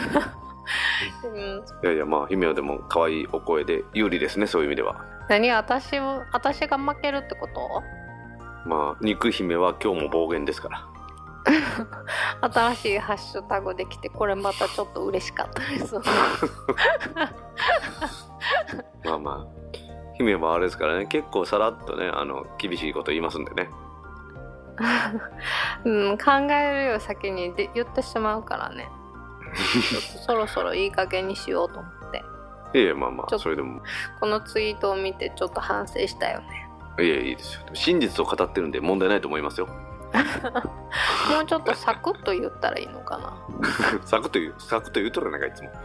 いや姫はでも可愛いお声で有利ですね、そういう意味では。 何、私が負けるってこと？ 肉姫は今日も暴言ですから。 新しいハッシュタグできて、これまたちょっと嬉しかったです。姫はあれですからね、結構さらっとね厳しいこと言いますんでね。 うん、考えるよ先にで言ってしまうからね。ちょっとそろそろいい加減にしようと思って。 いやまあまあそれでもこのツイートを見てちょっと反省したよね。 いやいいですよ。真実を語ってるんで問題ないと思いますよ。 もうちょっとサクッと言ったらいいのかな。 サクッと言うとるねんかいつも。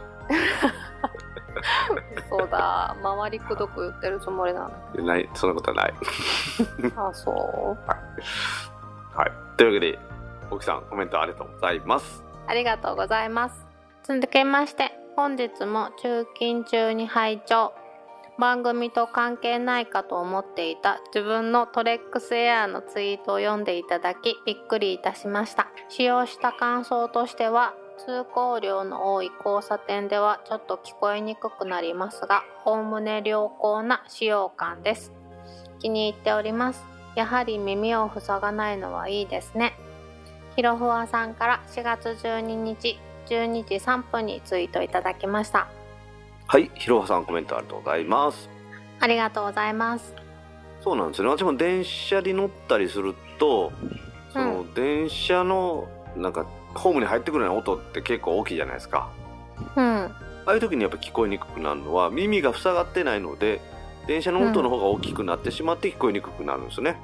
そうだ、回りくどく言ってるつもりなの。 ない、そんなことはない。 あ、そう。 はい。というわけで沖さんコメントありがとうございます。 ありがとうございます。続けまして本日も中勤中に拝聴。番組と関係ないかと思っていた自分のトレックスエアのツイートを読んでいただきびっくりいたしました。使用した感想としては、通行量の多い交差点ではちょっと聞こえにくくなりますが、おおむね良好な使用感です。気に入っております。やはり耳を塞がないのはいいですね。ひろふわさんから4月12日12時3分にツイートいただきました。 はい、ひろはさんコメントありがとうございます。 ありがとうございます。 そうなんですよね。私も電車に乗ったりすると、その電車のなんかホームに入ってくるような音って結構大きいじゃないですか。 うん。 ああいう時にやっぱ聞こえにくくなるのは耳が塞がってないので、電車の音の方が大きくなってしまって聞こえにくくなるんですね。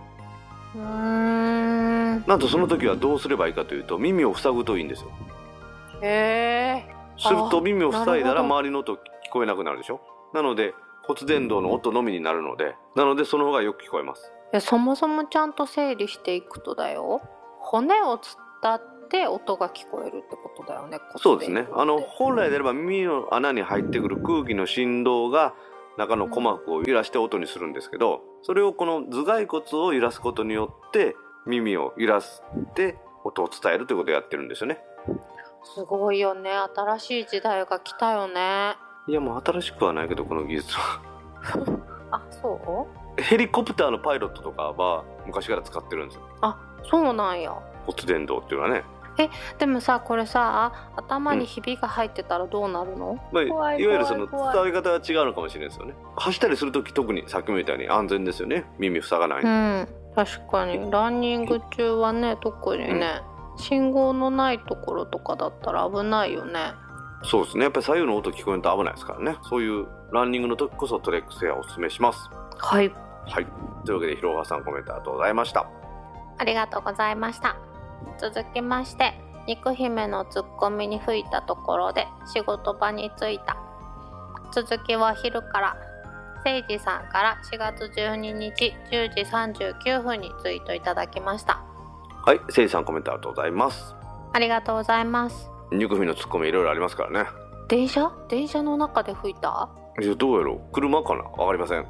なんとその時はどうすればいいかというと、耳を塞ぐといいんですよ。 へえ。 すると耳を塞いだら周りの音聞こえなくなるでしょ。なので骨伝導の音のみになるので、その方がよく聞こえます。 いや、そもそもちゃんと整理していくとだよ、骨を伝って音が聞こえるってことだよね。 そうですね。本来であれば耳の穴に入ってくる空気の振動が中の鼓膜を揺らして音にするんですけど、それをこの頭蓋骨を揺らすことによって耳を揺らして音を伝えるということをやってるんですよね。 すごいよね。新しい時代が来たよね。 いやもう新しくはないけど、この技術はあ、そう？ ヘリコプターのパイロットとかは昔から使ってるんですよ。 あ、そうなんや。 骨伝導っていうのはね。 でもさ、これさ、頭にひびが入ってたらどうなるの？ いわゆるその伝わり方が違うのかもしれないですよね。走ったりするとき特にさっきも言ったように安全ですよね。耳塞がない。 うん、確かにランニング中はね、特にね、信号のないところとかだったら危ないよね。 そうですね。やっぱり左右の音聞こえると危ないですからね。そういうランニングの時こそトレックスエアをおすすめします。 はい。 はい。というわけでひろはさんコメントありがとうございました。 ありがとうございました。続きまして、肉姫のツッコミに吹いたところで仕事場に着いた。続きは昼から、せいじさんから4月12日10時39分にツイートいただきました。 はい、せいじさんコメントありがとうございます。 ありがとうございます。 肉姫のツッコミいろいろありますからね。 電車の中で吹いた？ いや、どうやろう。車かな、わかりません。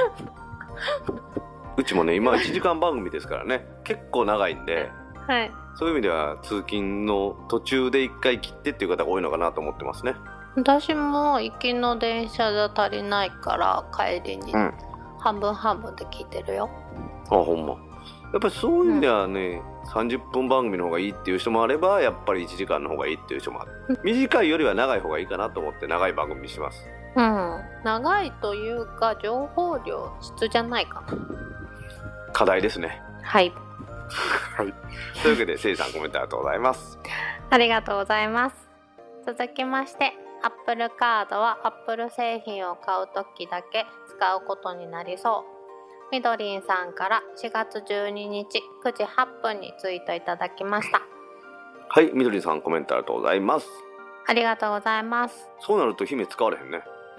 うちもね、今1時間番組ですからね、結構長いんで、 はい、 そういう意味では通勤の途中で1回切ってっていう方が多いのかなと思ってますね。 私も行きの電車じゃ足りないから帰りに半分半分で聞いてるよ。 あ、ほんま。やっぱりそういう意味ではね、30分番組の方がいいっていう人もあれば、やっぱり1時間の方がいいっていう人もある。短いよりは長い方がいいかなと思って長い番組にします。 うん、長いというか情報量質じゃないかな。 課題ですね。 はいはい。というわけでせいさんコメントありがとうございます。 ありがとうございます。続きまして、Apple カードは Apple 製品を買うときだけ使うことになりそう。みどりんさんから4月12日9時8分にツイートいただきました。 はい、みどりんさんコメントありがとうございます。 ありがとうございます。 そうなると姫使われへんね。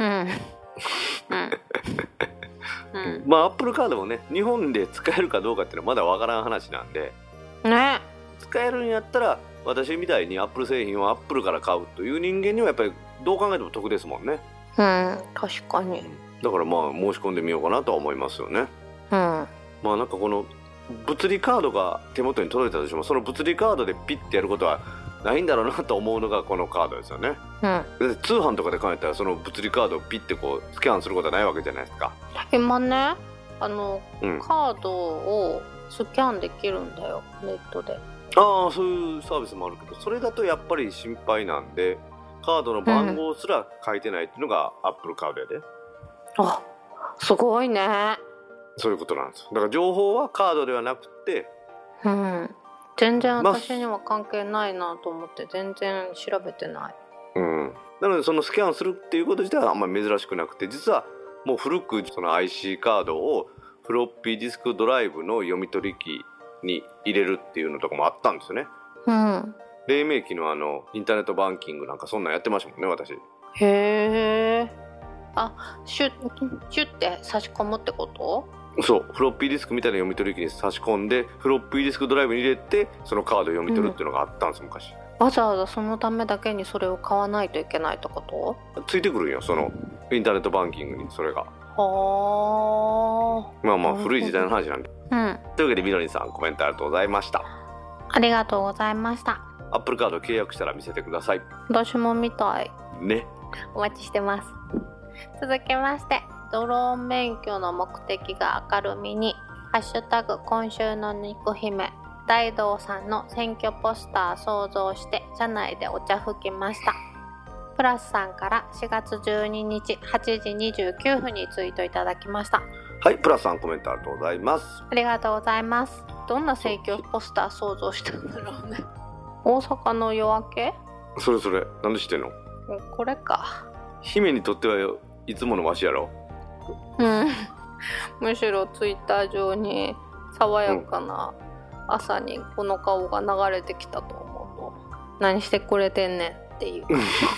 まあ Apple カードもね、日本で使えるかどうかっていうのはまだわからん話なんでね。 使えるんやったら私みたいに Apple 製品を Apple から買うという人間にはやっぱりどう考えても得ですもんね。 確かに。 だからまあ申し込んでみようかなとは思いますよね。まあなんかこの物理カードが手元に届いたとしても、その物理カードでピッてやることはないんだろうなと思うのがこのカードですよね。通販とかで考えたらその物理カードをピッてこうスキャンすることはないわけじゃないですか。 今ね、カードをスキャンできるんだよ、ネットで。 ああ、そういうサービスもあるけど、それだとやっぱり心配なんで、カードの番号すら書いてないっていうのが Apple カードやで。 あ、すごいね。 そういうことなんです。だから情報はカードではなくて全然私には関係ないなと思って全然調べてない。 なのでそのスキャンするっていうこと自体はあんまり珍しくなくて、実はもう古くその IC カードをフロッピーディスクドライブの読み取り機に入れるっていうのとかもあったんですよね。黎明期のインターネットバンキングなんかそんなんやってましたもんね、私。 へえ。シュッて差し込むってこと？そう、 フロッピーディスクみたいな読み取り機に差し込んでフロッピーディスクドライブに入れてそのカードを読み取るっていうのがあったんです、昔。 わざわざそのためだけにそれを買わないといけないってこと？ ついてくるんよ、そのインターネットバンキングにそれが。まあ古い時代の話なんで。というわけでみのりんさん、コメントありがとうございました。 ありがとうございました。 アップルカード契約したら見せてください。 私も見たいね。 お待ちしてます。続きまして、ドローン免許の目的が明るみにハッシュタグ今週の肉姫大道さんの選挙ポスター想像して車内でお茶吹きました。プラスさんから4月12日8時29分にツイートいただきました。 はい、プラスさんコメントありがとうございます。 ありがとうございます。どんな選挙ポスター想像したんだろうね。大阪の夜明け？ それなんで知ってんの？ これか。 姫にとってはいつものわしやろ。 むしろツイッター上に爽やかな朝にこの顔が流れてきたと思うと、何してくれてんねんっていう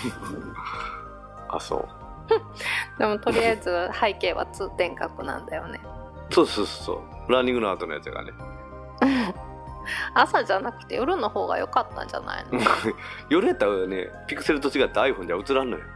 そうでもとりあえず背景は通天閣なんだよね。 そうランニングの後のやつがね朝じゃなくて夜の方が良かったんじゃないの？ 夜やったらね、ピクセルと違って iPhone じゃ映らんのよ。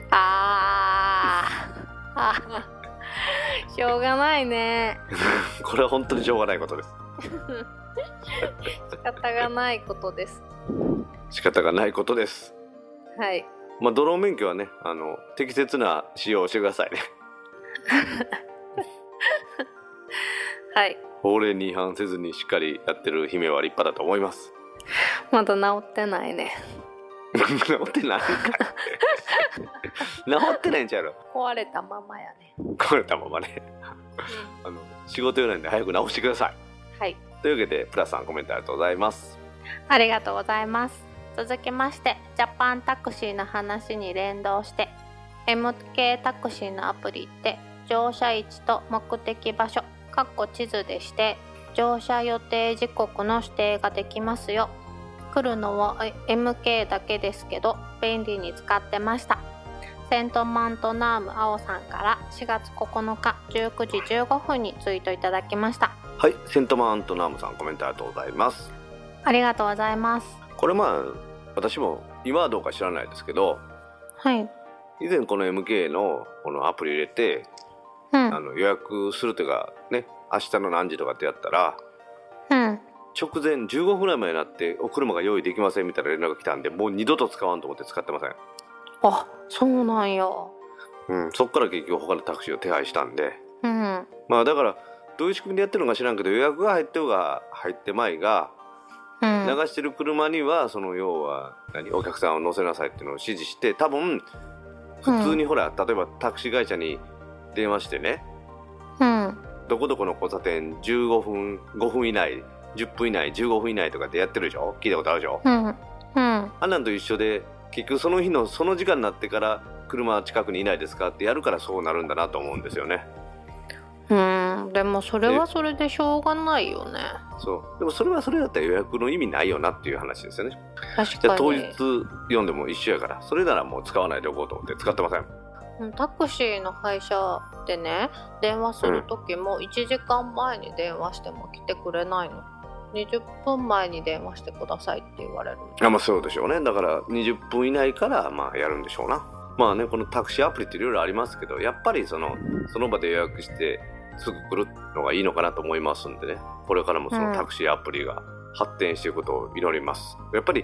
しょうがないね。 これは本当にしょうがないことです。 仕方がないことです。 仕方がないことです。 はい。 ドローン免許はね、適切な使用をしてくださいね。 はい。 法令に違反せずにしっかりやってる姫は立派だと思います。 まだ治ってないね。 治ってないんかい。治ってないんちゃうの？ 壊れたままやね。 壊れたままね。仕事用なんで早く直してください。 はい。 というわけでプラスさんコメントありがとうございます。 ありがとうございます。続きましてジャパンタクシーの話に連動して MK タクシーのアプリって乗車位置と目的場所地図でして乗車予定時刻の指定ができますよ。来るのは MK だけですけど便利に使ってました。セントマントナーム青さんから4月9日19時15分にツイートいただきました。 はい、セントマントナームさんコメントありがとうございます。 ありがとうございます。 これ私も今はどうか知らないですけど、 はい、 以前この MK のこのアプリ入れて、予約するというかね、明日の何時とかってやったら、直前15分ぐらい前になってお車が用意できませんみたいな連絡が来たんで、もう二度と使わんと思って使ってません。 そうなんや。 そっから結局他のタクシーを手配したんで、だからどういう仕組みでやってるのか知らんけど、予約が入ってようが入ってまいが、流してる車にはその要はお客さんを乗せなさいっていうのを指示して、多分普通にほら、例えばタクシー会社に電話してね、どこどこの交差点15分5分以内10分以内15分以内とかってやってるでしょ。聞いたことあるでしょ。あんなんと一緒で、結局その日のその時間になってから車近くにいないですかってやるからそうなるんだなと思うんですよね。 でもそれはそれでしょうがないよね。 でもそれはそれだったら予約の意味ないよなっていう話ですよね。 確かに。 じゃあ当日読んでも一緒やから、それならもう使わないでおこうと思って使ってません。 タクシーの配車でね、電話する時も1時間前に電話しても来てくれないの。20分前に電話してくださいって言われる。 そうでしょうね。だから20分以内からやるんでしょうな。このタクシーアプリっていろいろありますけど、やっぱりその場で予約してすぐ来るのがいいのかなと思いますんでね、これからもそのタクシーアプリが発展していくことを祈ります。やっぱり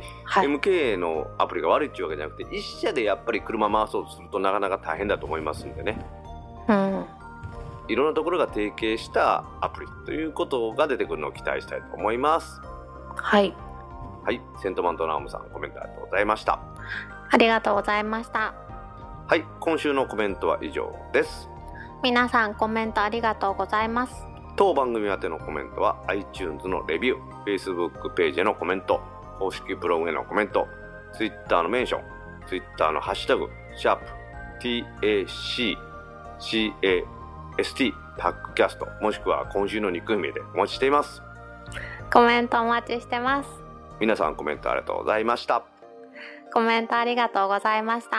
MK のアプリが悪いっていうわけじゃなくて、一社でやっぱり車回そうとするとなかなか大変だと思いますんでね、いろんなところが提携したアプリということが出てくるのを期待したいと思います。はい、セントマントナームさんコメントありがとうございました。 ありがとうございました。 はい、今週のコメントは以上です。 皆さんコメントありがとうございます。 当番組宛てのコメントは iTunes のレビュー、Facebook ページへのコメント、公式ブログへのコメント、Twitter のメンション、Twitter のハッシュタグ#TACCAST タックキャスト、もしくは今週の憎い目でお待ちしています。 コメントお待ちしてます。 皆さんコメントありがとうございました。 コメントありがとうございました。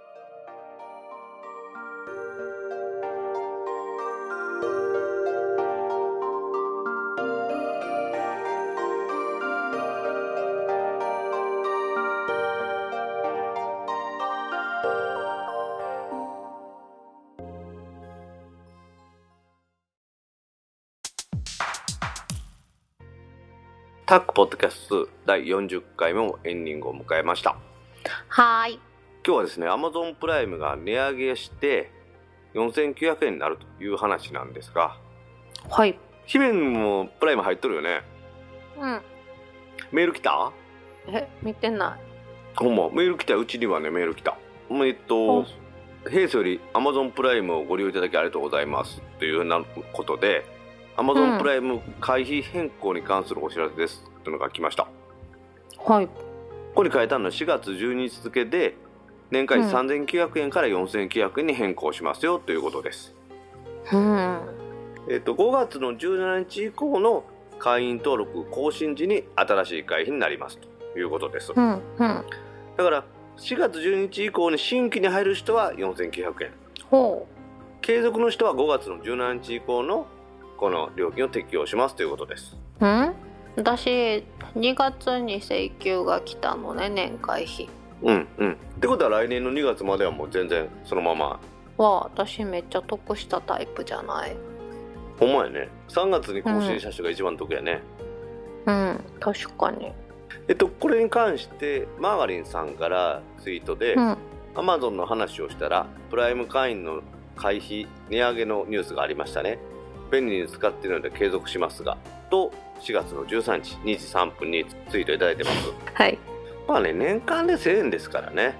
タックポッドキャスト第40回目もエンディングを迎えました。 はい。 今日はですね、Amazon プライムが値上げして4900円になるという話なんですが、 はい。 姫もプライム入っとるよね。 うん。 メール来た？ 見てない。 ほんま、メール来た。うちにはね、メール来た。弊社より Amazon プライムをご利用いただきありがとうございますというようなことで、Amazon プライム会費変更に関するお知らせですというのが来ました。 はい。 ここに書いてあるのは4月12日付で年会費3900円から4900円に変更しますよということです。5月の17日以降の会員登録更新時に新しい会費になりますということです。だから4月12日以降に新規に入る人は4900円。継続の人は5月の17日以降のこの料金を適用しますということです。 私2月に請求が来たのね、年会費。 ってことは来年の2月まではもう全然そのまま。 私めっちゃ得したタイプじゃない？ ほんまやね。3月に更新した人が一番得やね。 確かに。 これに関してマーガリンさんからツイートで、Amazon の話をしたらプライム会員の会費値上げのニュースがありましたね。便利に使っているので継続しますがと4月の13日2時3分にツイートいただいてます。 はい。 年間で1000円ですからね。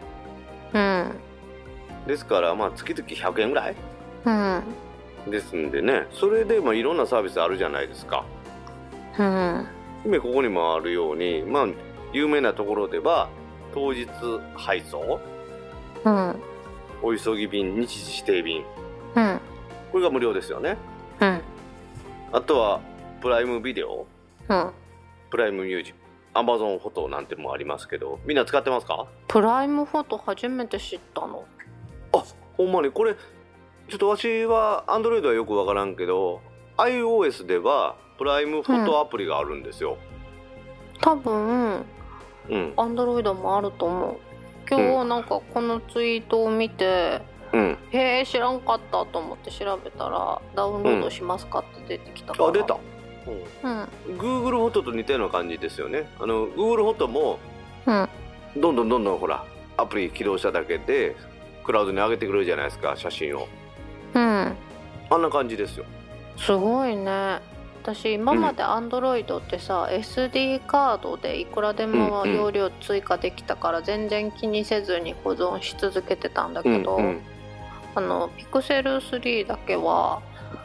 ですから月々100円ぐらい、ですんでね、それでいろんなサービスあるじゃないですか。今ここにもあるように、有名なところでは当日配送、お急ぎ便、日時指定便、これが無料ですよね。あとはプライムビデオ、プライムミュージック、Amazon フォトなんてもありますけど、みんな使ってますか？ プライムフォト初めて知ったの。 ほんまにこれちょっと私は Android はよくわからんけど iOS ではプライムフォトアプリがあるんですよ。 多分Android もあると思う。今日なんかこのツイートを見て、知らんかったと思って調べたらダウンロードしますかって出てきたから。 出た。Google フォトと似たような感じですよね。Google フォトも、どんどんほらアプリ起動しただけでクラウドに上げてくれるじゃないですか、写真を。あんな感じですよ。 すごいね。私今まで Android ってさ、SD カードでいくらでも容量追加できたから全然気にせずに保存し続けてたんだけど、Pixel 3だけは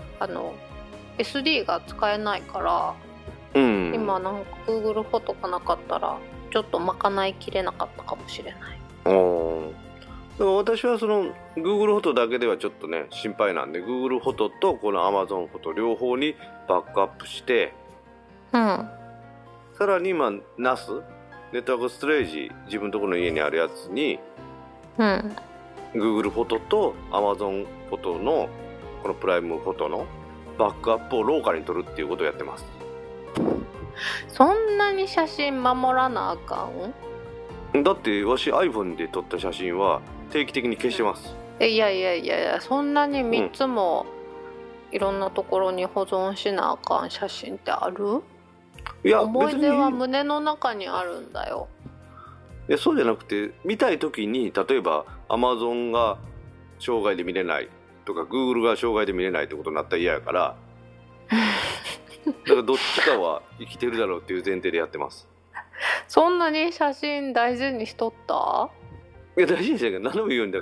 SD が使えないから、今なんか Google フォトがなかったらちょっと賄いきれなかったかもしれない。 だから私はその Google フォトだけではちょっとね心配なんで、 Google フォトとこの Amazon フォト両方にバックアップして、さらに今 NAS ネットワークストレージ、自分のところの家にあるやつに、Google フォトと Amazon フォトのこのプライムフォトのバックアップをローカルに撮るっていうことをやってます。 そんなに写真守らなあかん？ だってわし iPhone で撮った写真は定期的に消してます。 いやそんなに3つもいろんなところに保存しなあかん写真ってある？ いや、 思い出は胸の中にあるんだよ。 いや、そうじゃなくて、見たい時に例えば Amazon が障害で見れないとか Google が障害で見れないってことになったら嫌やからだからどっちかは生きてるだろうっていう前提でやってます。 そんなに写真大事にしとった？ いや、大事にしてないけど、何でもいいように、だから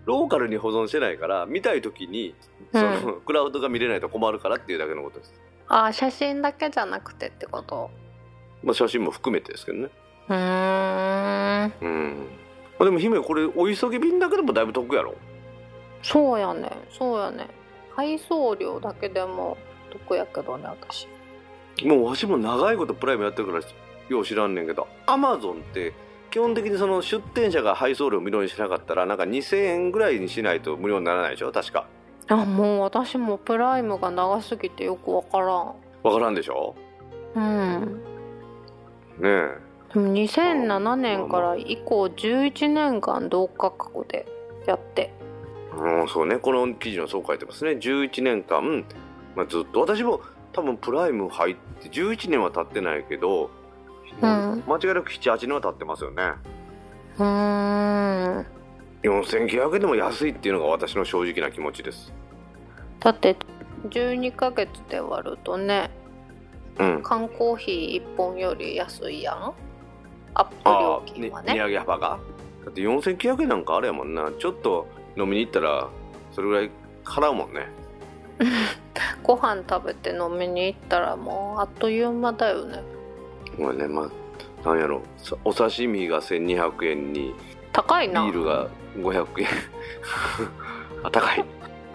ローカルに保存してないから見たい時にその、クラウドが見れないと困るからっていうだけのことです。 あ、写真だけじゃなくてってこと？ まあ写真も含めてですけどね。 うん。 まあ、でも姫これお急ぎ便だけでもだいぶ得やろ。 そうやね。配送料だけでも得やけどね、私。 もうわしも長いことプライムやってるからよう知らんねんけど、アマゾンって基本的にその出店者が配送料無料にしなかったらなんか2000円ぐらいにしないと無料にならないでしょ確か。 あ、もう私もプライムが長すぎてよくわからん。 わからんでしょ。 ねえ。 でも2007年から以降11年間同価格でやって。 そうね、この記事のそう書いてますね。11年間、まあ、ずっと私も多分プライム入って11年は経ってないけど、間違いなく 7,8 年は経ってますよね。4900円でも安いっていうのが私の正直な気持ちです。 だって12ヶ月で割るとね、缶コーヒー1本より安いやん、アップ料金はね。 値上げ幅がだって4900円なんかあれやもんな。ちょっと飲みに行ったらそれぐらい払うもんね。 ご飯食べて飲みに行ったらもうあっという間だよね。 これね、まあなんやろ、お刺身が1200円に高いな。 ビールが500円あ、高い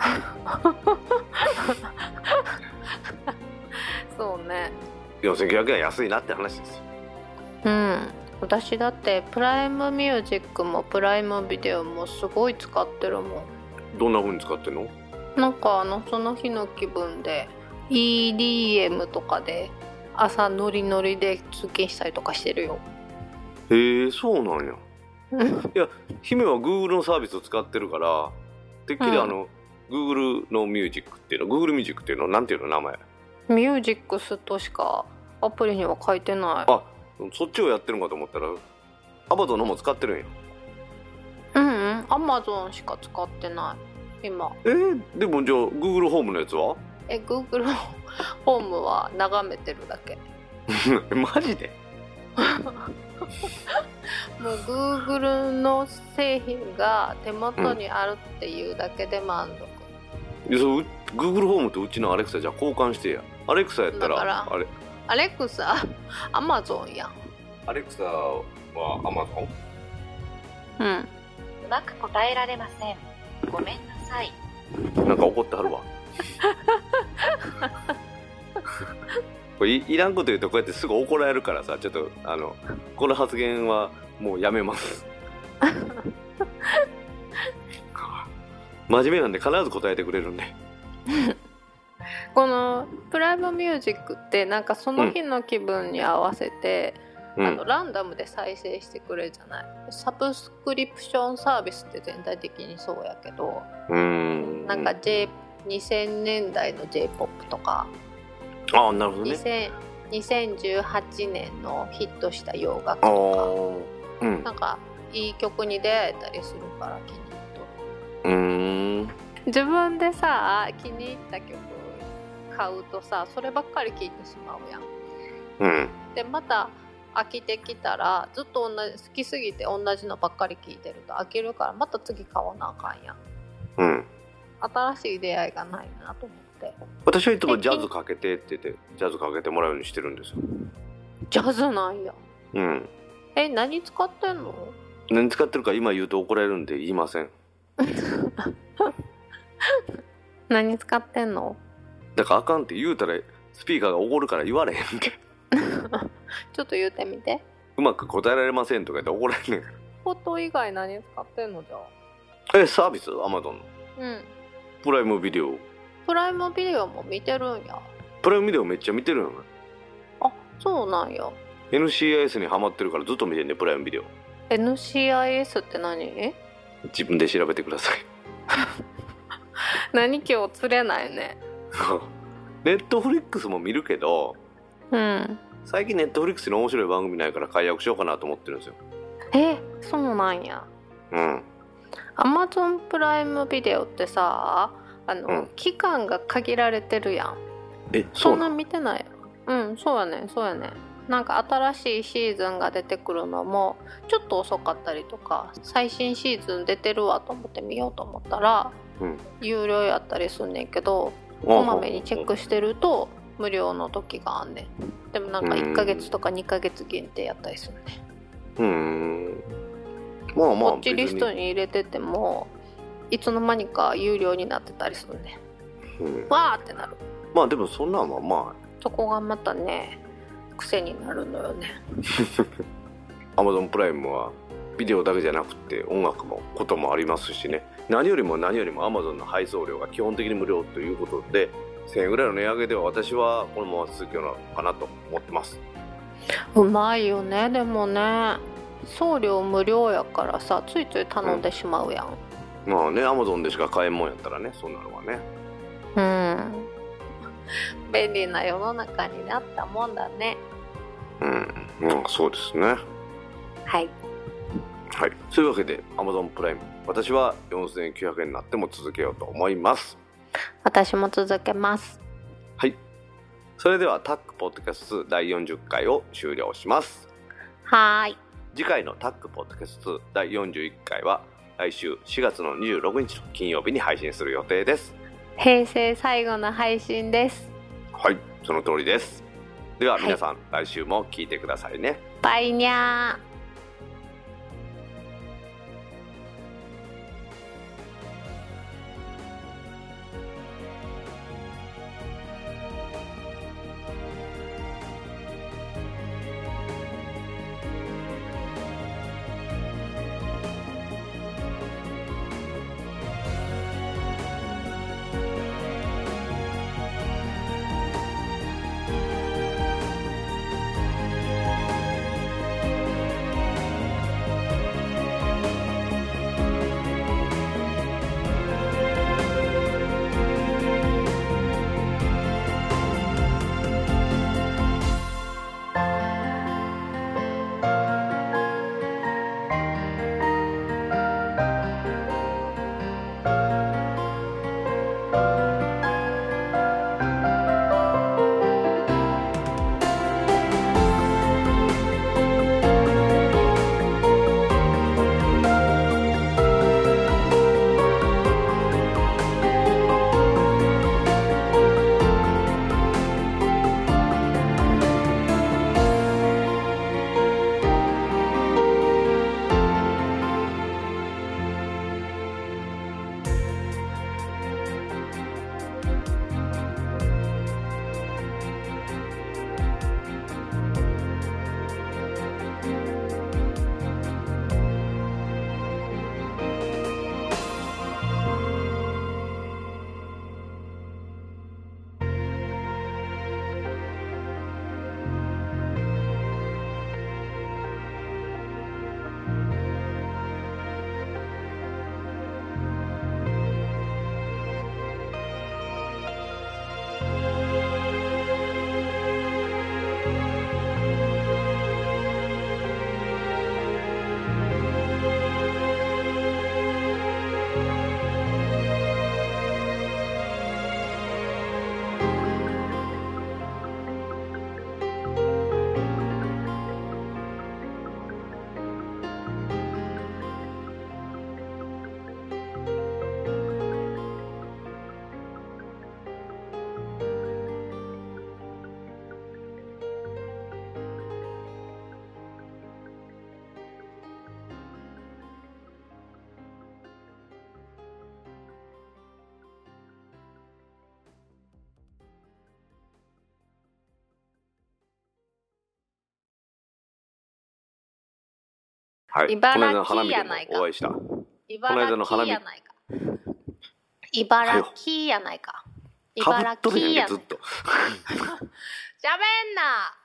そうね。 4900円は安いなって話ですよ。 私だってプライムミュージックもプライムビデオもすごい使ってるもん。 どんな風に使ってんの？ なんかその日の気分で EDM とかで朝ノリノリで通勤したりとかしてるよ。 へえ、そうなんや。いや、姫は Google のサービスを使ってるからてっきりGoogle のミュージックっていうの、Google ミュージックっていうのなんていうの名前？ ミュージックスとしかアプリには書いてない。 あ、そっちをやってるんかと思ったら Amazon のも使ってるんや。 Amazon しか使ってない今。 でもじゃあ Google ホームのやつは Google ホームは眺めてるだけマジでもう Google の製品が手元にあるっていうだけで満足。 Google ホームとうちのアレクサじゃ交換してや。アレクサやったらだからアレクサ Amazon やん。 アレクサは Amazon？ うまく答えられません。ごめんなさい。 なんか怒ってはるわこれ いらんこと言うとこうやってすぐ怒られるからさ、ちょっとこの発言はもうやめます真面目なんで必ず答えてくれるんでこのプライムミュージックってなんかその日の気分に合わせて、ランダムで再生してくれるじゃない。サブスクリプションサービスって全体的にそうやけど、なんか2000年代の J-POP とか、 なるほどね、 2018年のヒットした洋楽とか、なんかいい曲に出会えたりするから気に入っとる。自分でさ気に入った曲買うとさそればっかり聴いてしまうやん。でまた飽きてきたらずっと好きすぎて同じのばっかり聴いてると飽きるからまた次買わなあかんやん。新しい出会いがないなと思って。 私はいつもジャズかけてって言ってジャズかけてもらうようにしてるんですよ。 ジャズなんや。何使ってんの？ 何使ってるか今言うと怒られるんで言いません何使ってんの？ だからあかんって言うたらスピーカーが怒るから言われへんってちょっと言うてみて。 うまく答えられませんとか言って怒られんねんから。 フォト以外何使ってんのじゃあ。サービス Amazon のプライムビデオ。 プライムビデオも見てるんや。 プライムビデオめっちゃ見てるよね。 あ、そうなんや。 NCIS にハマってるからずっと見てんね、プライムビデオ。 NCIS って何？ 自分で調べてください何今日釣れないねネットフリックスも見るけど、最近ネットフリックスに面白い番組ないから解約しようかなと思ってるんですよ。 そうなんや。Amazon プライムビデオってさ期間が限られてるやん。 そんな見てない。そうやね。 なんか新しいシーズンが出てくるのもちょっと遅かったりとか、最新シーズン出てるわと思って見ようと思ったら、有料やったりすんねんけど、こまめにチェックしてると無料の時があんねん。でもなんか1ヶ月とか2ヶ月限定やったりするねん。 まあまあこっちリストに入れててもいつの間にか有料になってたりするねん。わーってなる。 まあでもそんなんはまあそこがまたね癖になるのよね。 Amazon プライムはビデオだけじゃなくて音楽もこともありますしね。何よりも Amazon の配送料が基本的に無料ということで、1000円ぐらいの値上げでは私はこのまま続けるのかなと思ってます。 うまいよね。でもね、送料無料やからさ、ついつい頼んでしまうやん。 まあね、Amazon でしか買えんもんやったらね、そんなのはね。 便利な世の中になったもんだね。 そうですね。 はい。 そういうわけで Amazon プライム、私は4900円になっても続けようと思います。 私も続けます。 それではタックポッドキャスト2第40回を終了します。次回のタックポッドキャスト2第41回は来週4月の26日の金曜日に配信する予定です。 平成最後の配信です。 その通りです。では皆さん、来週も聞いてくださいね。 バイニャー。 茨城やないか。この間の花見でもお会いした。 茨城やないか。茨城やないか。 かぶっとるやんけずっと。 しゃべんな。